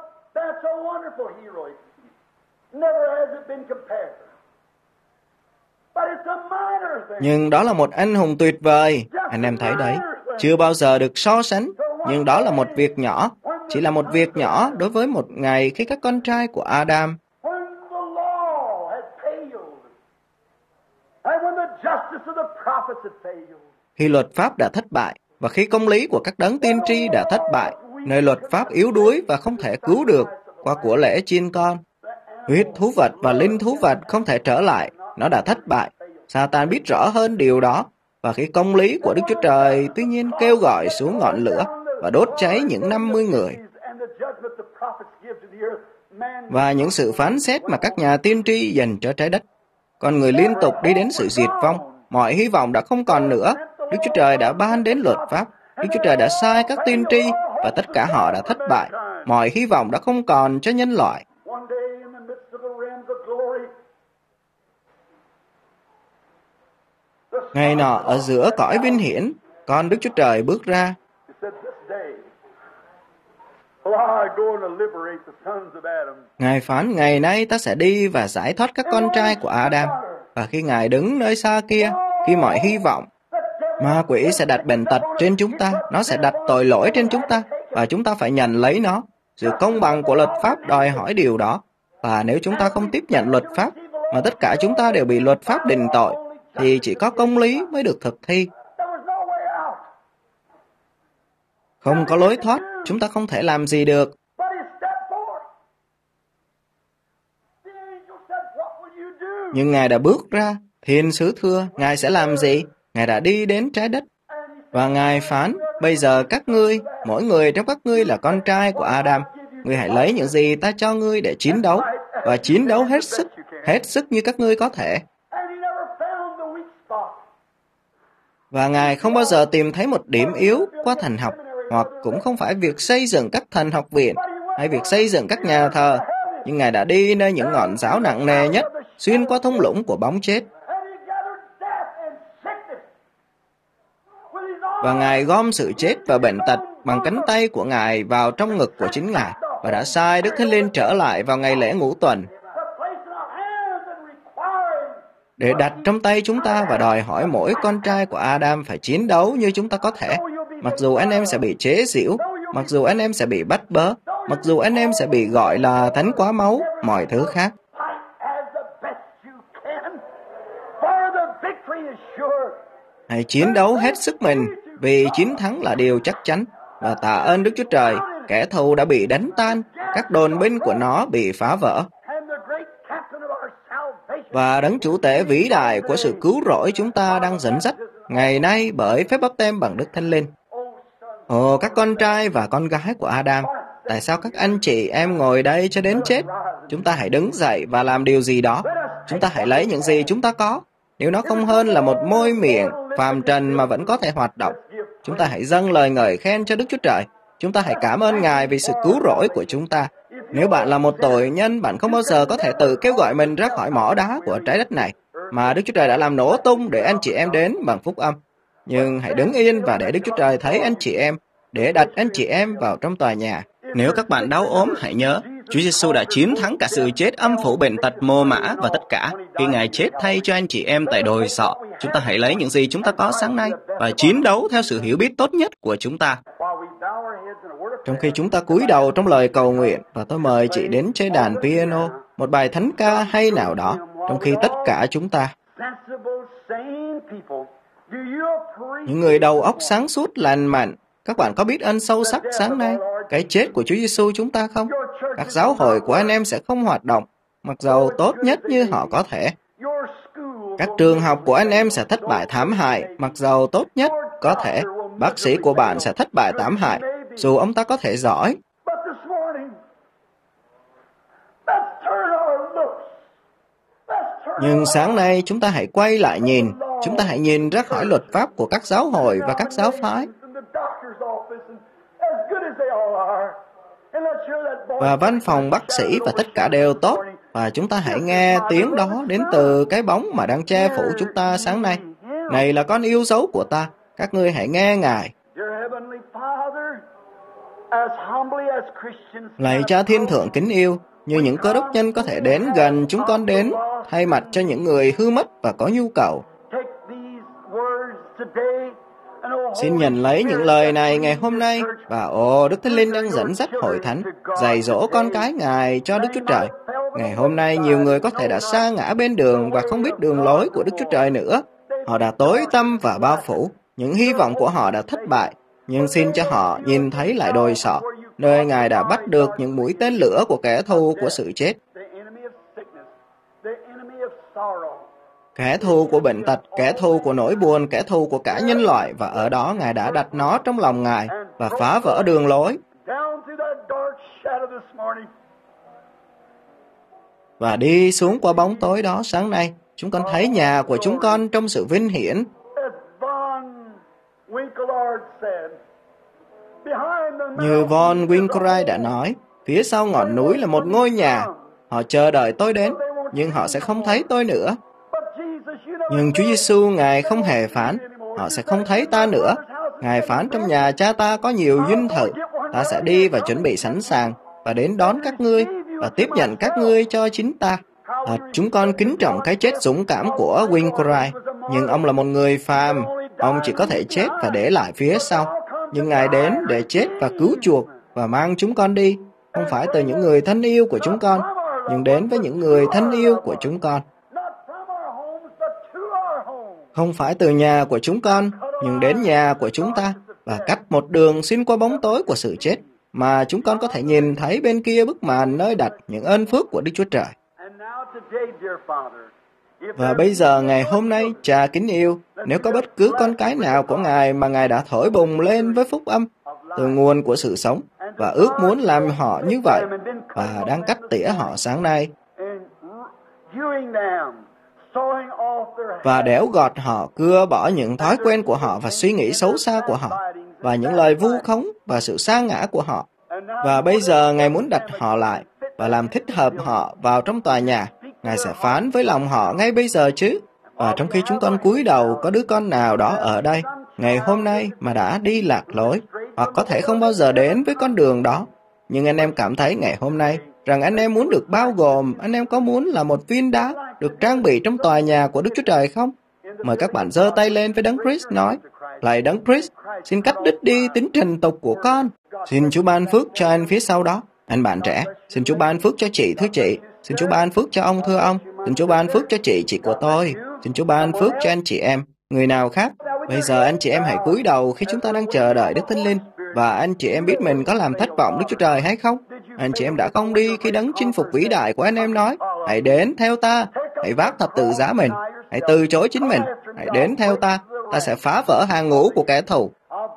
Nhưng đó là một anh hùng tuyệt vời. Anh em thấy đấy, chưa bao giờ được so sánh. Nhưng đó là một việc nhỏ, chỉ là một việc nhỏ đối với một ngày khi các con trai của Adam, khi luật pháp đã thất bại, và khi công lý của các đấng tiên tri đã thất bại, nơi luật pháp yếu đuối và không thể cứu được qua của lễ chiên con. Huyết thú vật và linh thú vật không thể trở lại, nó đã thất bại. Satan biết rõ hơn điều đó, và khi công lý của Đức Chúa Trời tuy nhiên kêu gọi xuống ngọn lửa và đốt cháy những năm mươi người, và những sự phán xét mà các nhà tiên tri dành cho trái đất, con người liên tục đi đến sự diệt vong, mọi hy vọng đã không còn nữa. Đức Chúa Trời đã ban đến luật pháp, Đức Chúa Trời đã sai các tiên tri, và tất cả họ đã thất bại. Mọi hy vọng đã không còn cho nhân loại. Ngày nọ ở giữa cõi vinh hiển, con Đức Chúa Trời bước ra. Ngài phán, ngày nay ta sẽ đi và giải thoát các con trai của Adam. Và khi Ngài đứng nơi xa kia, khi mọi hy vọng, ma quỷ sẽ đặt bệnh tật trên chúng ta, nó sẽ đặt tội lỗi trên chúng ta, và chúng ta phải nhận lấy nó. Sự công bằng của luật pháp đòi hỏi điều đó. Và nếu chúng ta không tiếp nhận luật pháp, mà tất cả chúng ta đều bị luật pháp định tội, thì chỉ có công lý mới được thực thi. Không có lối thoát, chúng ta không thể làm gì được. Nhưng Ngài đã bước ra, thiên sứ thưa, Ngài sẽ làm gì? Ngài đã đi đến trái đất. Và Ngài phán, bây giờ các ngươi, mỗi người trong các ngươi là con trai của Adam. Ngươi hãy lấy những gì ta cho ngươi để chiến đấu, và chiến đấu hết sức, hết sức như các ngươi có thể. Và Ngài không bao giờ tìm thấy một điểm yếu qua thần học, hoặc cũng không phải việc xây dựng các thần học viện, hay việc xây dựng các nhà thờ, nhưng Ngài đã đi nơi những ngọn giáo nặng nề nhất, xuyên qua thung lũng của bóng chết. Và Ngài gom sự chết và bệnh tật bằng cánh tay của Ngài vào trong ngực của chính Ngài, và đã sai Đức Thánh Linh trở lại vào ngày lễ ngũ tuần, để đặt trong tay chúng ta và đòi hỏi mỗi con trai của Adam phải chiến đấu như chúng ta có thể. Mặc dù anh em sẽ bị chế giễu, mặc dù anh em sẽ bị bắt bớ, mặc dù anh em sẽ bị gọi là thánh quá máu, mọi thứ khác. Hãy chiến đấu hết sức mình, vì chiến thắng là điều chắc chắn. Và tạ ơn Đức Chúa Trời, kẻ thù đã bị đánh tan, các đồn binh của nó bị phá vỡ. Và đấng chủ tể vĩ đại của sự cứu rỗi chúng ta đang dẫn dắt ngày nay bởi phép báp têm bằng Đức Thánh Linh. Ồ, các con trai và con gái của Adam, tại sao các anh chị em ngồi đây cho đến chết? Chúng ta hãy đứng dậy và làm điều gì đó. Chúng ta hãy lấy những gì chúng ta có. Nếu nó không hơn là một môi miệng phàm trần mà vẫn có thể hoạt động, chúng ta hãy dâng lời ngợi khen cho Đức Chúa Trời. Chúng ta hãy cảm ơn Ngài vì sự cứu rỗi của chúng ta. Nếu bạn là một tội nhân, bạn không bao giờ có thể tự kêu gọi mình ra khỏi mỏ đá của trái đất này, mà Đức Chúa Trời đã làm nổ tung để anh chị em đến bằng phúc âm. Nhưng hãy đứng yên và để Đức Chúa Trời thấy anh chị em, để đặt anh chị em vào trong tòa nhà. Nếu các bạn đau ốm, hãy nhớ, Chúa Giêsu đã chiến thắng cả sự chết, âm phủ, bệnh tật, mồ mã và tất cả khi Ngài chết thay cho anh chị em tại đồi sọ. Chúng ta hãy lấy những gì chúng ta có sáng nay và chiến đấu theo sự hiểu biết tốt nhất của chúng ta. Trong khi chúng ta cúi đầu trong lời cầu nguyện, và tôi mời chị đến chơi đàn piano, một bài thánh ca hay nào đó, trong khi tất cả chúng ta, những người đầu óc sáng suốt lành mạnh, các bạn có biết ơn sâu sắc sáng nay cái chết của Chúa Giêsu chúng ta không? Các giáo hội của anh em sẽ không hoạt động, mặc dầu tốt nhất như họ có thể. Các trường học của anh em sẽ thất bại thảm hại, mặc dầu tốt nhất có thể. Bác sĩ của bạn sẽ thất bại thảm hại, dù ông ta có thể giỏi. Nhưng sáng nay chúng ta hãy quay lại nhìn, chúng ta hãy nhìn ra khỏi luật pháp của các giáo hội và các giáo phái, và văn phòng bác sĩ và tất cả đều tốt, và chúng ta hãy nghe tiếng đó đến từ cái bóng mà đang che phủ chúng ta sáng nay. Này là con yêu dấu của ta, các ngươi hãy nghe Ngài. Lạy Cha Thiên Thượng kính yêu, như những cơ đốc nhân có thể đến gần chúng con đến, thay mặt cho những người hư mất và có nhu cầu. Xin nhận lấy những lời này ngày hôm nay, và ồ, Đức Thánh Linh đang dẫn dắt hội thánh, dạy dỗ con cái Ngài cho Đức Chúa Trời. Ngày hôm nay nhiều người có thể đã sa ngã bên đường và không biết đường lối của Đức Chúa Trời nữa. Họ đã tối tăm và bao phủ, những hy vọng của họ đã thất bại. Nhưng xin cho họ nhìn thấy lại đồi sọ, nơi Ngài đã bắt được những mũi tên lửa của kẻ thù của sự chết, kẻ thù của bệnh tật, kẻ thù của nỗi buồn, kẻ thù của cả nhân loại, và ở đó Ngài đã đặt nó trong lòng Ngài và phá vỡ đường lối. Và đi xuống qua bóng tối đó sáng nay, chúng con thấy nhà của chúng con trong sự vinh hiển. Như Von Winkelried đã nói, phía sau ngọn núi là một ngôi nhà. Họ chờ đợi tôi đến, nhưng họ sẽ không thấy tôi nữa. Nhưng Chúa Giêsu, Ngài không hề phán, họ sẽ không thấy ta nữa. Ngài phán, trong nhà Cha ta có nhiều dinh thự, ta sẽ đi và chuẩn bị sẵn sàng, và đến đón các ngươi, và tiếp nhận các ngươi cho chính ta. Thật, chúng con kính trọng cái chết dũng cảm của Winkelried, nhưng ông là một người phàm, ông chỉ có thể chết và để lại phía sau. Nhưng Ngài đến để chết và cứu chuộc và mang chúng con đi, không phải từ những người thân yêu của chúng con, nhưng đến với những người thân yêu của chúng con. không phải từ nhà của chúng con, nhưng đến nhà của chúng ta, và cắt một đường xuyên qua bóng tối của sự chết, mà chúng con có thể nhìn thấy bên kia bức màn nơi đặt những ơn phước của Đức Chúa Trời. Và bây giờ, ngày hôm nay, Cha kính yêu, nếu có bất cứ con cái nào của Ngài mà Ngài đã thổi bùng lên với phúc âm từ nguồn của sự sống, và ước muốn làm họ như vậy, và đang cắt tỉa họ sáng nay, và đẽo gọt họ, cưa bỏ những thói quen của họ và suy nghĩ xấu xa của họ, và những lời vu khống và sự sa ngã của họ. Và bây giờ Ngài muốn đặt họ lại và làm thích hợp họ vào trong tòa nhà. Ngài sẽ phán với lòng họ ngay bây giờ chứ. Và trong khi chúng con cúi đầu, có đứa con nào đó ở đây ngày hôm nay mà đã đi lạc lối, hoặc có thể không bao giờ đến với con đường đó, nhưng anh em cảm thấy ngày hôm nay rằng anh em muốn được bao gồm, anh em có muốn là một viên đá được trang bị trong tòa nhà của Đức Chúa Trời không? Mời các bạn giơ tay lên với Đấng Christ nói: Lạy Đấng Christ, xin cắt đứt đi tính trần tục của con. Xin Chúa ban phước cho anh phía sau đó. Anh bạn trẻ, xin Chúa ban phước cho chị thưa chị. Xin Chúa ban phước cho ông thưa ông. Xin Chúa ban phước cho chị, chị của tôi. Xin Chúa ban phước cho anh chị em. Người nào khác? Bây giờ anh chị em hãy cúi đầu khi chúng ta đang chờ đợi Đức Thánh Linh. Và anh chị em biết mình có làm thất vọng Đức Chúa Trời hay không? Anh chị em đã không đi khi Đấng chinh phục vĩ đại của anh em nói: Hãy đến theo ta, hãy vác thập tự giá mình, hãy từ chối chính mình, hãy đến theo ta. Ta sẽ phá vỡ hàng ngũ của kẻ thù.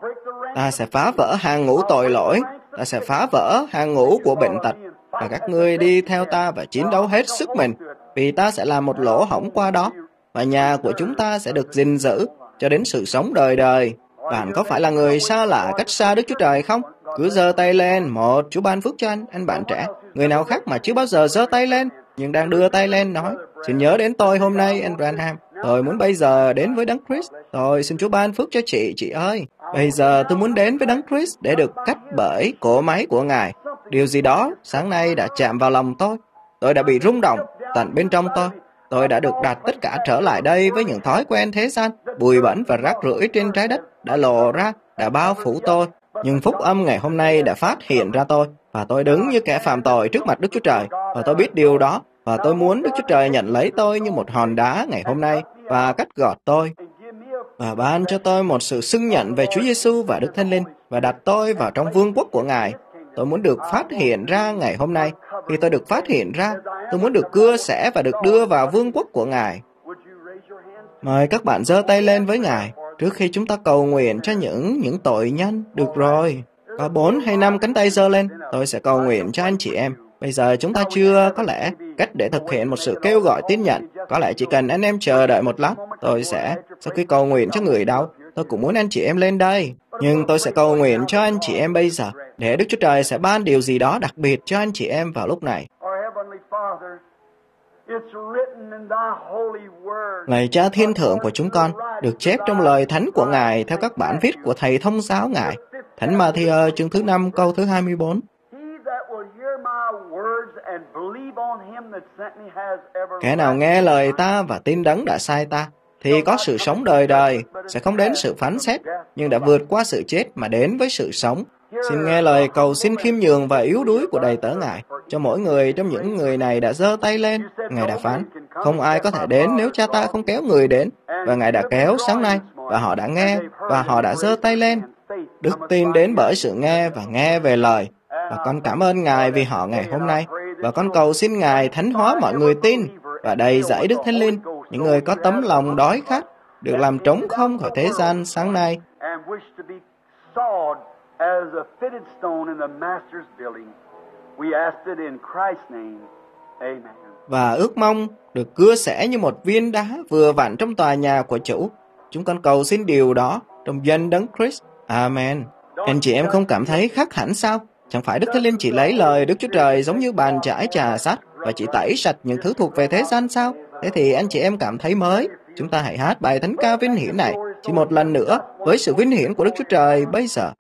Ta sẽ phá vỡ hàng ngũ tội lỗi. Ta sẽ phá vỡ hàng ngũ của bệnh tật. Và các ngươi đi theo ta và chiến đấu hết sức mình, vì ta sẽ làm một lỗ hổng qua đó, và nhà của chúng ta sẽ được gìn giữ cho đến sự sống đời đời. Bạn có phải là người xa lạ cách xa Đức Chúa Trời không? Cứ giơ tay lên. Một, Chúa ban phước cho anh, anh bạn trẻ. Người nào khác mà chưa bao giờ giơ tay lên, nhưng đang đưa tay lên nói: Xin nhớ đến tôi hôm nay, anh Branham. Tôi muốn bây giờ đến với Đấng Christ. Tôi xin Chúa ban phước cho chị, chị ơi. Bây giờ tôi muốn đến với Đấng Christ để được cắt bởi cỗ máy của Ngài. Điều gì đó sáng nay đã chạm vào lòng tôi. Tôi đã bị rung động tận bên trong tôi. Tôi đã được đặt tất cả trở lại đây với những thói quen thế gian, bụi bẩn và rác rưởi trên trái đất đã lộ ra, đã bao phủ tôi. Nhưng phúc âm ngày hôm nay đã phát hiện ra tôi, và tôi đứng như kẻ phạm tội trước mặt Đức Chúa Trời, và tôi biết điều đó, và tôi muốn Đức Chúa Trời nhận lấy tôi như một hòn đá ngày hôm nay và cắt gọt tôi, và ban cho tôi một sự xưng nhận về Chúa Giêsu và Đức Thánh Linh, và đặt tôi vào trong vương quốc của Ngài. Tôi muốn được phát hiện ra ngày hôm nay. Khi tôi được phát hiện ra, tôi muốn được cưa xẻ và được đưa vào vương quốc của Ngài. Mời các bạn giơ tay lên với Ngài trước khi chúng ta cầu nguyện cho những những tội nhân. Được rồi, có bốn hay năm cánh tay giơ lên, tôi sẽ cầu nguyện cho anh chị em. Bây giờ chúng ta chưa có lẽ cách để thực hiện một sự kêu gọi tín nhận. Có lẽ chỉ cần anh em chờ đợi một lát, tôi sẽ, sau khi cầu nguyện cho người đau, tôi cũng muốn anh chị em lên đây. Nhưng tôi sẽ cầu nguyện cho anh chị em bây giờ, để Đức Chúa Trời sẽ ban điều gì đó đặc biệt cho anh chị em vào lúc này. Lạy Cha Thiên Thượng của chúng con, được chép trong lời thánh của Ngài theo các bản viết của Thầy Thông giáo Ngài. Thánh Ma-thi-ơ chương thứ năm câu thứ hai mươi bốn. Kẻ nào nghe lời ta và tin Đấng đã sai ta, thì có sự sống đời đời, sẽ không đến sự phán xét, nhưng đã vượt qua sự chết mà đến với sự sống. Xin nghe lời cầu xin khiêm nhường và yếu đuối của đầy tớ Ngài, cho mỗi người trong những người này đã giơ tay lên. Ngài đã phán, không ai có thể đến nếu cha ta không kéo người đến, và Ngài đã kéo sáng nay, và họ đã nghe, và họ đã giơ tay lên. Đức tin đến bởi sự nghe và nghe về lời. Và con cảm ơn Ngài vì họ ngày hôm nay, và con cầu xin Ngài thánh hóa mọi người tin, và đầy dẫy Đức Thánh Linh, những người có tấm lòng đói khát, được làm trống không khỏi thế gian sáng nay. Và ước mong được cưa xẻ như một viên đá vừa vặn trong tòa nhà của chủ. Chúng con cầu xin điều đó trong danh Đấng Christ. Amen. Anh chị em không cảm thấy khác hẳn sao? Chẳng phải Đức Thánh Linh chỉ lấy lời Đức Chúa Trời giống như bàn chải trà sắt và chỉ tẩy sạch những thứ thuộc về thế gian sao? Thế thì anh chị em cảm thấy mới. Chúng ta hãy hát bài thánh ca vinh hiển này chỉ một lần nữa với sự vinh hiển của Đức Chúa Trời bây giờ.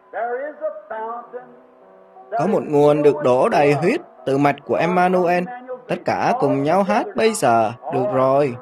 Có một nguồn được đổ đầy huyết từ mạch của Emmanuel. Tất cả cùng nhau hát bây giờ. Được rồi.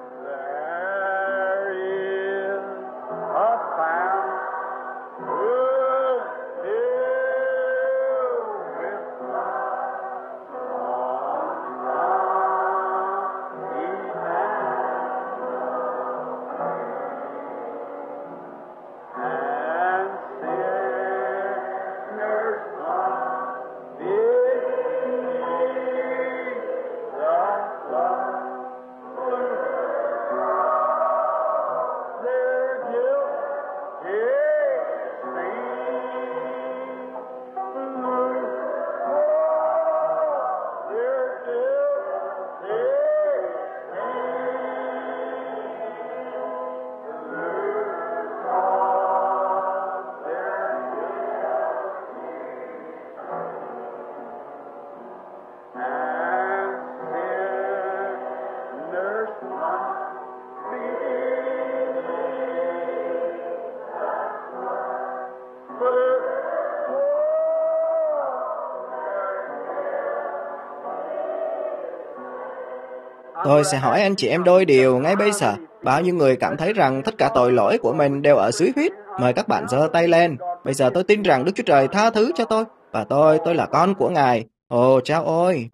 Tôi sẽ hỏi anh chị em đôi điều ngay bây giờ. Bao nhiêu người cảm thấy rằng tất cả tội lỗi của mình đều ở dưới huyết? Mời các bạn giơ tay lên. Bây giờ tôi tin rằng Đức Chúa Trời tha thứ cho tôi. Và tôi, tôi là con của Ngài. Ồ, chao ôi!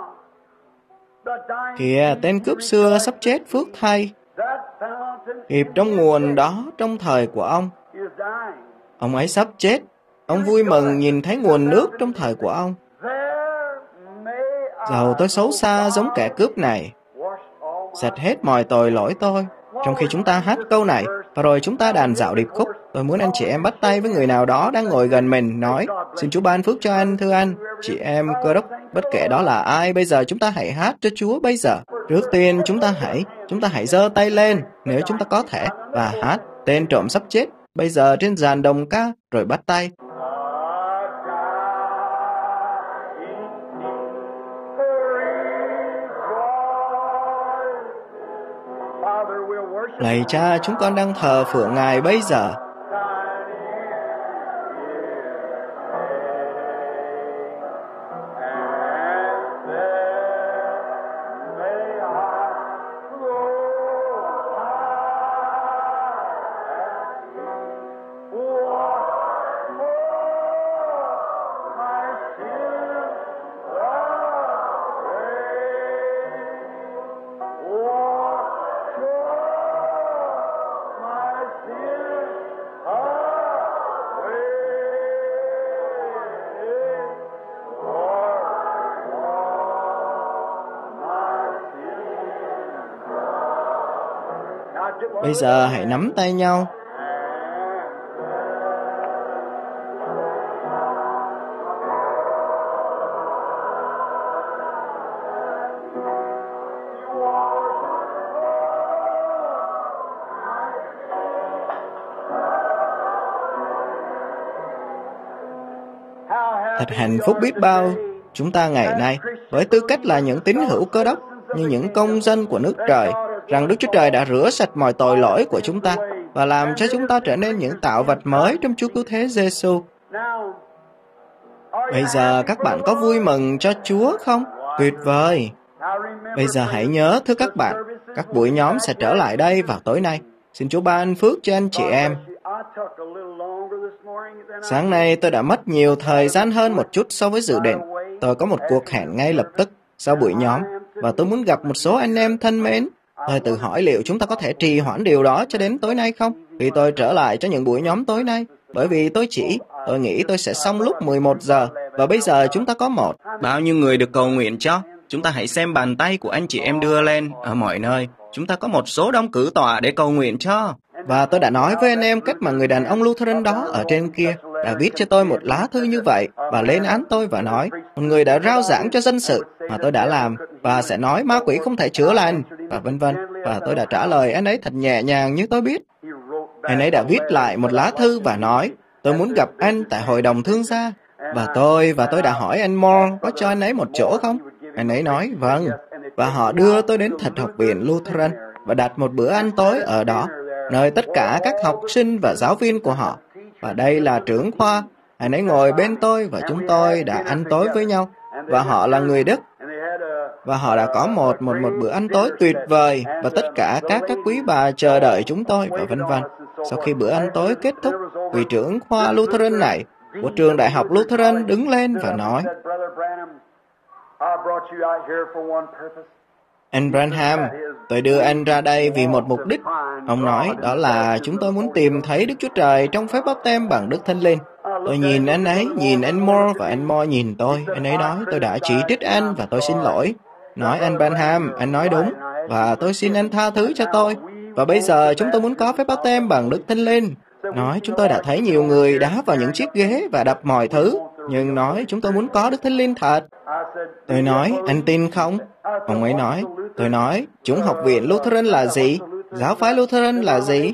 Kìa, tên cướp xưa sắp chết phước thay. Hiệp trong nguồn đó trong thời của ông. Ông ấy sắp chết. Ông vui mừng nhìn thấy nguồn nước trong thời của ông. Dầu tôi xấu xa giống kẻ cướp này, sạch hết mọi tội lỗi tôi. Trong khi chúng ta hát câu này, và rồi chúng ta đàn dạo điệp khúc, tôi muốn anh chị em bắt tay với người nào đó đang ngồi gần mình, nói, xin Chúa ban phước cho anh, thưa anh. Chị em Cơ Đốc, bất kể đó là ai, bây giờ chúng ta hãy hát cho Chúa bây giờ. Trước tiên chúng ta hãy, chúng ta hãy giơ tay lên, nếu chúng ta có thể, và hát tên trộm sắp chết, bây giờ trên dàn đồng ca, rồi bắt tay. Lạy Cha, chúng con đang thờ phượng Ngài bây giờ. Bây giờ hãy nắm tay nhau. Thật hạnh phúc biết bao chúng ta ngày nay, với tư cách là những tín hữu Cơ Đốc, như những công dân của nước Trời, rằng Đức Chúa Trời đã rửa sạch mọi tội lỗi của chúng ta và làm cho chúng ta trở nên những tạo vật mới trong Chúa Cứu Thế Giêsu. Bây giờ các bạn có vui mừng cho Chúa không? Tuyệt vời! Bây giờ hãy nhớ, thưa các bạn, các buổi nhóm sẽ trở lại đây vào tối nay. Xin Chúa ban phước cho anh chị em. Sáng nay tôi đã mất nhiều thời gian hơn một chút so với dự định. Tôi có một cuộc hẹn ngay lập tức sau buổi nhóm, và tôi muốn gặp một số anh em thân mến. Tôi tự hỏi liệu chúng ta có thể trì hoãn điều đó cho đến tối nay không? Khi tôi trở lại cho những buổi nhóm tối nay, bởi vì tôi chỉ, tôi nghĩ tôi sẽ xong lúc mười một giờ, và bây giờ chúng ta có một. Bao nhiêu người được cầu nguyện cho? Chúng ta hãy xem bàn tay của anh chị em đưa lên ở mọi nơi. Chúng ta có một số đông cử tọa để cầu nguyện cho. Và tôi đã nói với anh em cách mà người đàn ông Lutheran đó ở trên kia đã viết cho tôi một lá thư như vậy và lên án tôi và nói, một người đã rao giảng cho dân sự mà tôi đã làm và sẽ nói ma quỷ không thể chữa lành và vân vân. Và tôi đã trả lời anh ấy thật nhẹ nhàng như tôi biết. Anh ấy đã viết lại một lá thư và nói, tôi muốn gặp anh tại hội đồng thương gia. Và tôi, và tôi đã hỏi anh Moore có cho anh ấy một chỗ không? Anh ấy nói, vâng. Và họ đưa tôi đến thật học viện Lutheran và đặt một bữa ăn tối ở đó, nơi tất cả các học sinh và giáo viên của họ. Và đây là trưởng khoa. Anh ấy ngồi bên tôi và chúng tôi đã ăn tối với nhau. Và họ là người Đức. Và họ đã có một một một bữa ăn tối tuyệt vời và tất cả các các quý bà chờ đợi chúng tôi và vân vân. Sau khi bữa ăn tối kết thúc, vị trưởng khoa Lutheran này của trường đại học Lutheran đứng lên và nói, anh Branham, tôi đưa anh ra đây vì một mục đích. Ông nói, đó là chúng tôi muốn tìm thấy Đức Chúa Trời trong phép báp têm bằng Đức Thánh Linh. Tôi nhìn anh ấy, nhìn anh Moore và anh Moore nhìn tôi. Anh ấy nói, tôi đã chỉ trích anh và tôi xin lỗi. Nói, anh Branham, anh nói đúng, và tôi xin anh tha thứ cho tôi. Và bây giờ chúng tôi muốn có phép báp têm bằng Đức Thánh Linh. Nói, chúng tôi đã thấy nhiều người đá vào những chiếc ghế và đập mọi thứ. Nhưng nói, chúng tôi muốn có Đức Thánh Linh thật. Tôi nói, anh tin không? Ông ấy nói, tôi nói, chúng học viện Lutheran là gì? Giáo phái Lutheran là gì?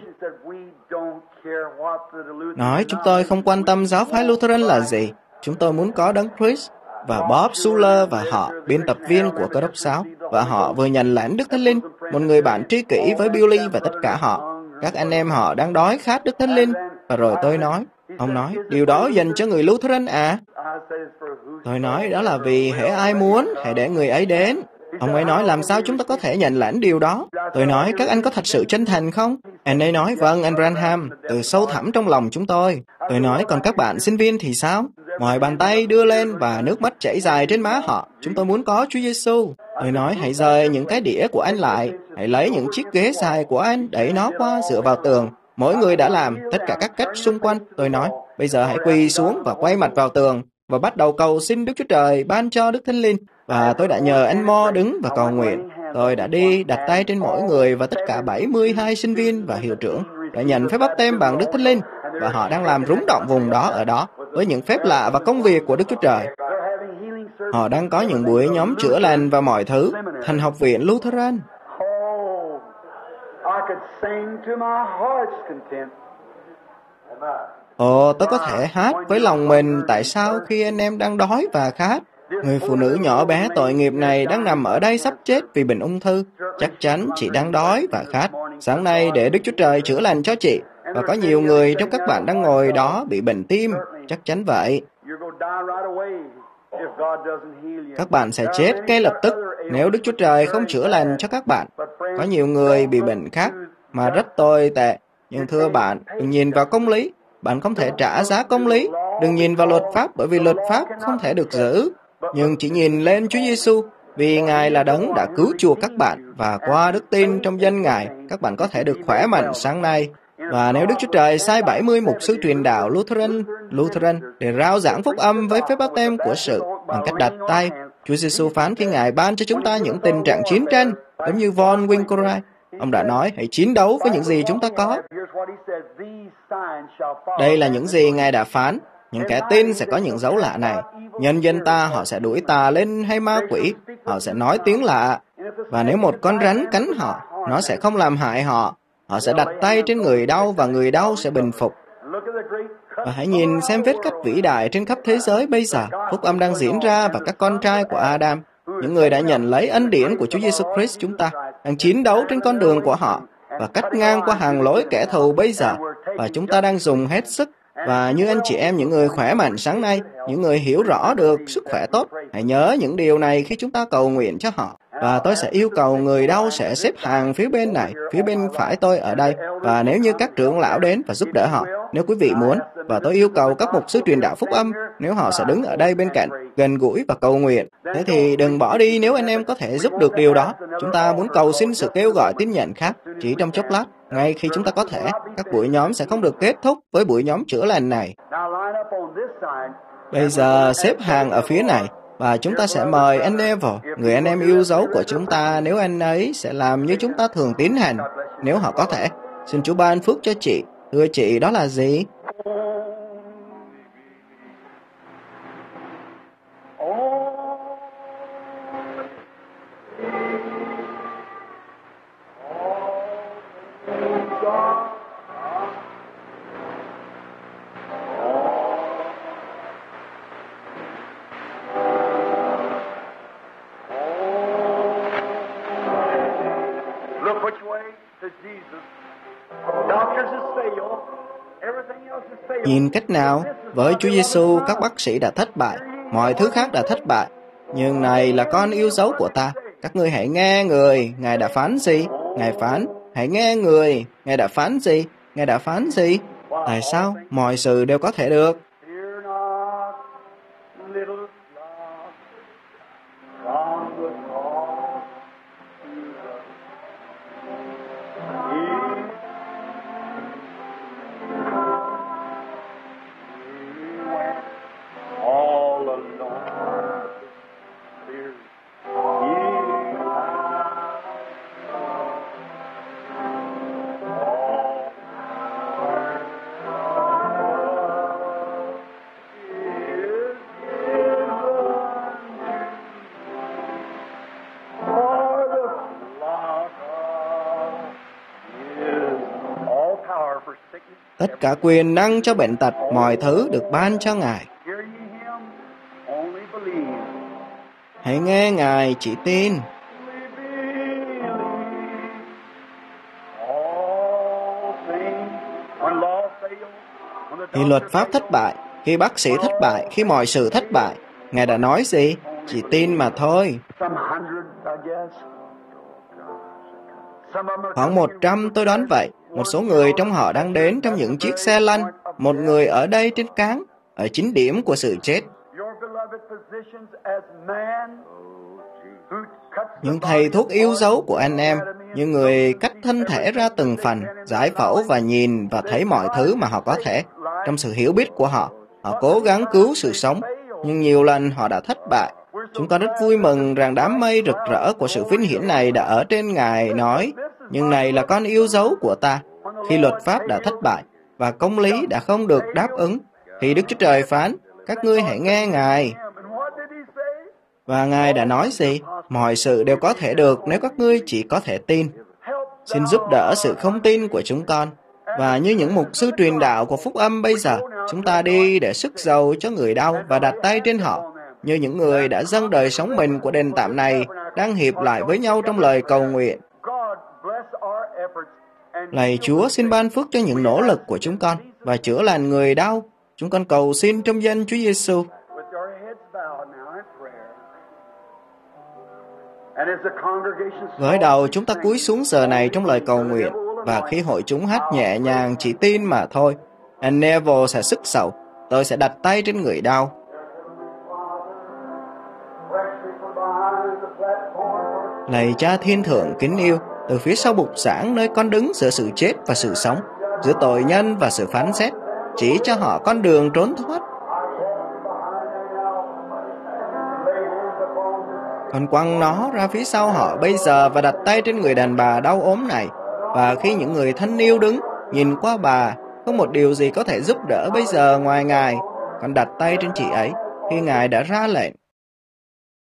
Nói, chúng tôi không quan tâm giáo phái Lutheran là gì. Chúng tôi muốn có Đấng Christ. Và Bob Schuller và họ, biên tập viên của Cơ Đốc Giáo, và họ vừa nhận lãnh Đức Thánh Linh, một người bạn tri kỷ với Billy và tất cả họ. Các anh em họ đang đói khát Đức Thánh Linh. Và rồi tôi nói, ông nói, điều đó dành cho người Lutheran à? Tôi nói, đó là vì hễ ai muốn, hãy để người ấy đến. Ông ấy nói làm sao chúng ta có thể nhận lãnh điều đó. Tôi nói các anh có thật sự chân thành không? Anh ấy nói vâng anh Branham, từ sâu thẳm trong lòng chúng tôi. Tôi nói còn các bạn sinh viên thì sao? Mọi bàn tay đưa lên và nước mắt chảy dài trên má họ. Chúng tôi muốn có Chúa Giêsu. Tôi nói hãy rời những cái đĩa của anh lại. Hãy lấy những chiếc ghế dài của anh, đẩy nó qua dựa vào tường. Mỗi người đã làm tất cả các cách xung quanh. Tôi nói bây giờ hãy quỳ xuống và quay mặt vào tường và bắt đầu cầu xin Đức Chúa Trời ban cho Đức Thánh Linh. Và tôi đã nhờ anh Mo đứng và cầu nguyện. Tôi đã đi đặt tay trên mỗi người và tất cả bảy mươi hai sinh viên và hiệu trưởng đã nhận phép báp têm bằng Đức Thánh Linh. Và họ đang làm rúng động vùng đó ở đó với những phép lạ và công việc của Đức Chúa Trời. Họ đang có những buổi nhóm chữa lành và mọi thứ. Thành học viện Lutheran. Ồ, tôi có thể hát với lòng mình tại sao khi anh em đang đói và khát. Người phụ nữ nhỏ bé tội nghiệp này đang nằm ở đây sắp chết vì bệnh ung thư. Chắc chắn chị đang đói và khát. Sáng nay để Đức Chúa Trời chữa lành cho chị. Và có nhiều người trong các bạn đang ngồi đó bị bệnh tim. Chắc chắn vậy. Các bạn sẽ chết ngay lập tức nếu Đức Chúa Trời không chữa lành cho các bạn. Có nhiều người bị bệnh khác mà rất tồi tệ. Nhưng thưa bạn, đừng nhìn vào công lý. Bạn không thể trả giá công lý. Đừng nhìn vào luật pháp bởi vì luật pháp không thể được giữ. Nhưng chỉ nhìn lên Chúa Giêsu, vì Ngài là đấng đã cứu chuộc các bạn và qua đức tin trong danh Ngài, các bạn có thể được khỏe mạnh sáng nay. Và nếu Đức Chúa Trời sai bảy mươi mục sư truyền đạo Lutheran, Lutheran để rao giảng phúc âm với phép báp têm của sự bằng cách đặt tay, Chúa Giêsu phán khi Ngài ban cho chúng ta những tình trạng chiến tranh, giống như von Winkelried. Ông đã nói, hãy chiến đấu với những gì chúng ta có. Đây là những gì Ngài đã phán. Những kẻ tin sẽ có những dấu lạ này. Nhân dân ta họ sẽ đuổi tà lên hay ma quỷ. Họ sẽ nói tiếng lạ. Và nếu một con rắn cắn họ, nó sẽ không làm hại họ. Họ sẽ đặt tay trên người đau và người đau sẽ bình phục. Và hãy nhìn xem vết cắt vĩ đại trên khắp thế giới bây giờ. Phúc âm đang diễn ra và các con trai của Adam, những người đã nhận lấy ân điển của Chúa Giêsu Christ chúng ta, đang chiến đấu trên con đường của họ và cắt ngang qua hàng lối kẻ thù bây giờ. Và chúng ta đang dùng hết sức. Và như anh chị em, những người khỏe mạnh sáng nay, những người hiểu rõ được sức khỏe tốt, hãy nhớ những điều này khi chúng ta cầu nguyện cho họ. Và tôi sẽ yêu cầu người đau sẽ xếp hàng phía bên này, phía bên phải tôi ở đây. Và nếu như các trưởng lão đến và giúp đỡ họ, nếu quý vị muốn. Và tôi yêu cầu các mục sư truyền đạo phúc âm, nếu họ sẽ đứng ở đây bên cạnh, gần gũi và cầu nguyện. Thế thì đừng bỏ đi nếu anh em có thể giúp được điều đó. Chúng ta muốn cầu xin sự kêu gọi tín nhận khác, chỉ trong chốc lát. Ngay khi chúng ta có thể, các buổi nhóm sẽ không được kết thúc với buổi nhóm chữa lành này. Bây giờ xếp hàng ở phía này, và chúng ta sẽ mời anh Neville, người anh em yêu dấu của chúng ta, nếu anh ấy sẽ làm như chúng ta thường tiến hành, nếu họ có thể. Xin Chúa ban phước cho chị. Thưa chị, đó là gì? Nhìn cách nào, với Chúa Giêsu các bác sĩ đã thất bại, mọi thứ khác đã thất bại. Nhưng này là con yêu dấu của ta. Các ngươi hãy nghe người, Ngài đã phán gì? Ngài phán, hãy nghe người, Ngài đã phán gì? Ngài đã phán gì? Tại sao mọi sự đều có thể được? Tất cả quyền năng cho bệnh tật, mọi thứ được ban cho Ngài. Hãy nghe Ngài, chỉ tin. Khi luật pháp thất bại, khi bác sĩ thất bại, khi mọi sự thất bại, Ngài đã nói gì? Chỉ tin mà thôi. Khoảng một trăm tôi đoán vậy. Một số người trong họ đang đến trong những chiếc xe lăn. Một người ở đây trên cáng, ở chính điểm của sự chết. Những thầy thuốc yêu dấu của anh em, những người cắt thân thể ra từng phần, giải phẫu và nhìn và thấy mọi thứ mà họ có thể. Trong sự hiểu biết của họ, họ cố gắng cứu sự sống, nhưng nhiều lần họ đã thất bại. Chúng ta rất vui mừng rằng đám mây rực rỡ của sự vinh hiển này đã ở trên Ngài nói, nhưng này là con yêu dấu của ta. Khi luật pháp đã thất bại và công lý đã không được đáp ứng, thì Đức Chúa Trời phán, các ngươi hãy nghe Ngài. Và Ngài đã nói gì? Mọi sự đều có thể được nếu các ngươi chỉ có thể tin. Xin giúp đỡ sự không tin của chúng con. Và như những mục sư truyền đạo của phúc âm bây giờ, chúng ta đi để sức giàu cho người đau và đặt tay trên họ. Như những người đã dâng đời sống mình của đền tạm này đang hiệp lại với nhau trong lời cầu nguyện. Lạy Chúa, xin ban phước cho những nỗ lực của chúng con và chữa lành người đau. Chúng con cầu xin trong danh Chúa Giêsu. Gối đầu chúng ta cúi xuống giờ này trong lời cầu nguyện, và khi hội chúng hát nhẹ nhàng chỉ tin mà thôi, anh Neville sẽ sức sầu. Tôi sẽ đặt tay trên người đau. Lạy Cha Thiên Thượng kính yêu, từ phía sau bục giảng nơi con đứng giữa sự chết và sự sống, giữa tội nhân và sự phán xét, chỉ cho họ con đường trốn thoát. Con quăng nó ra phía sau họ bây giờ và đặt tay trên người đàn bà đau ốm này. Và khi những người thân yêu đứng, nhìn qua bà, không một điều gì có thể giúp đỡ bây giờ ngoài Ngài. Con đặt tay trên chị ấy khi Ngài đã ra lệnh.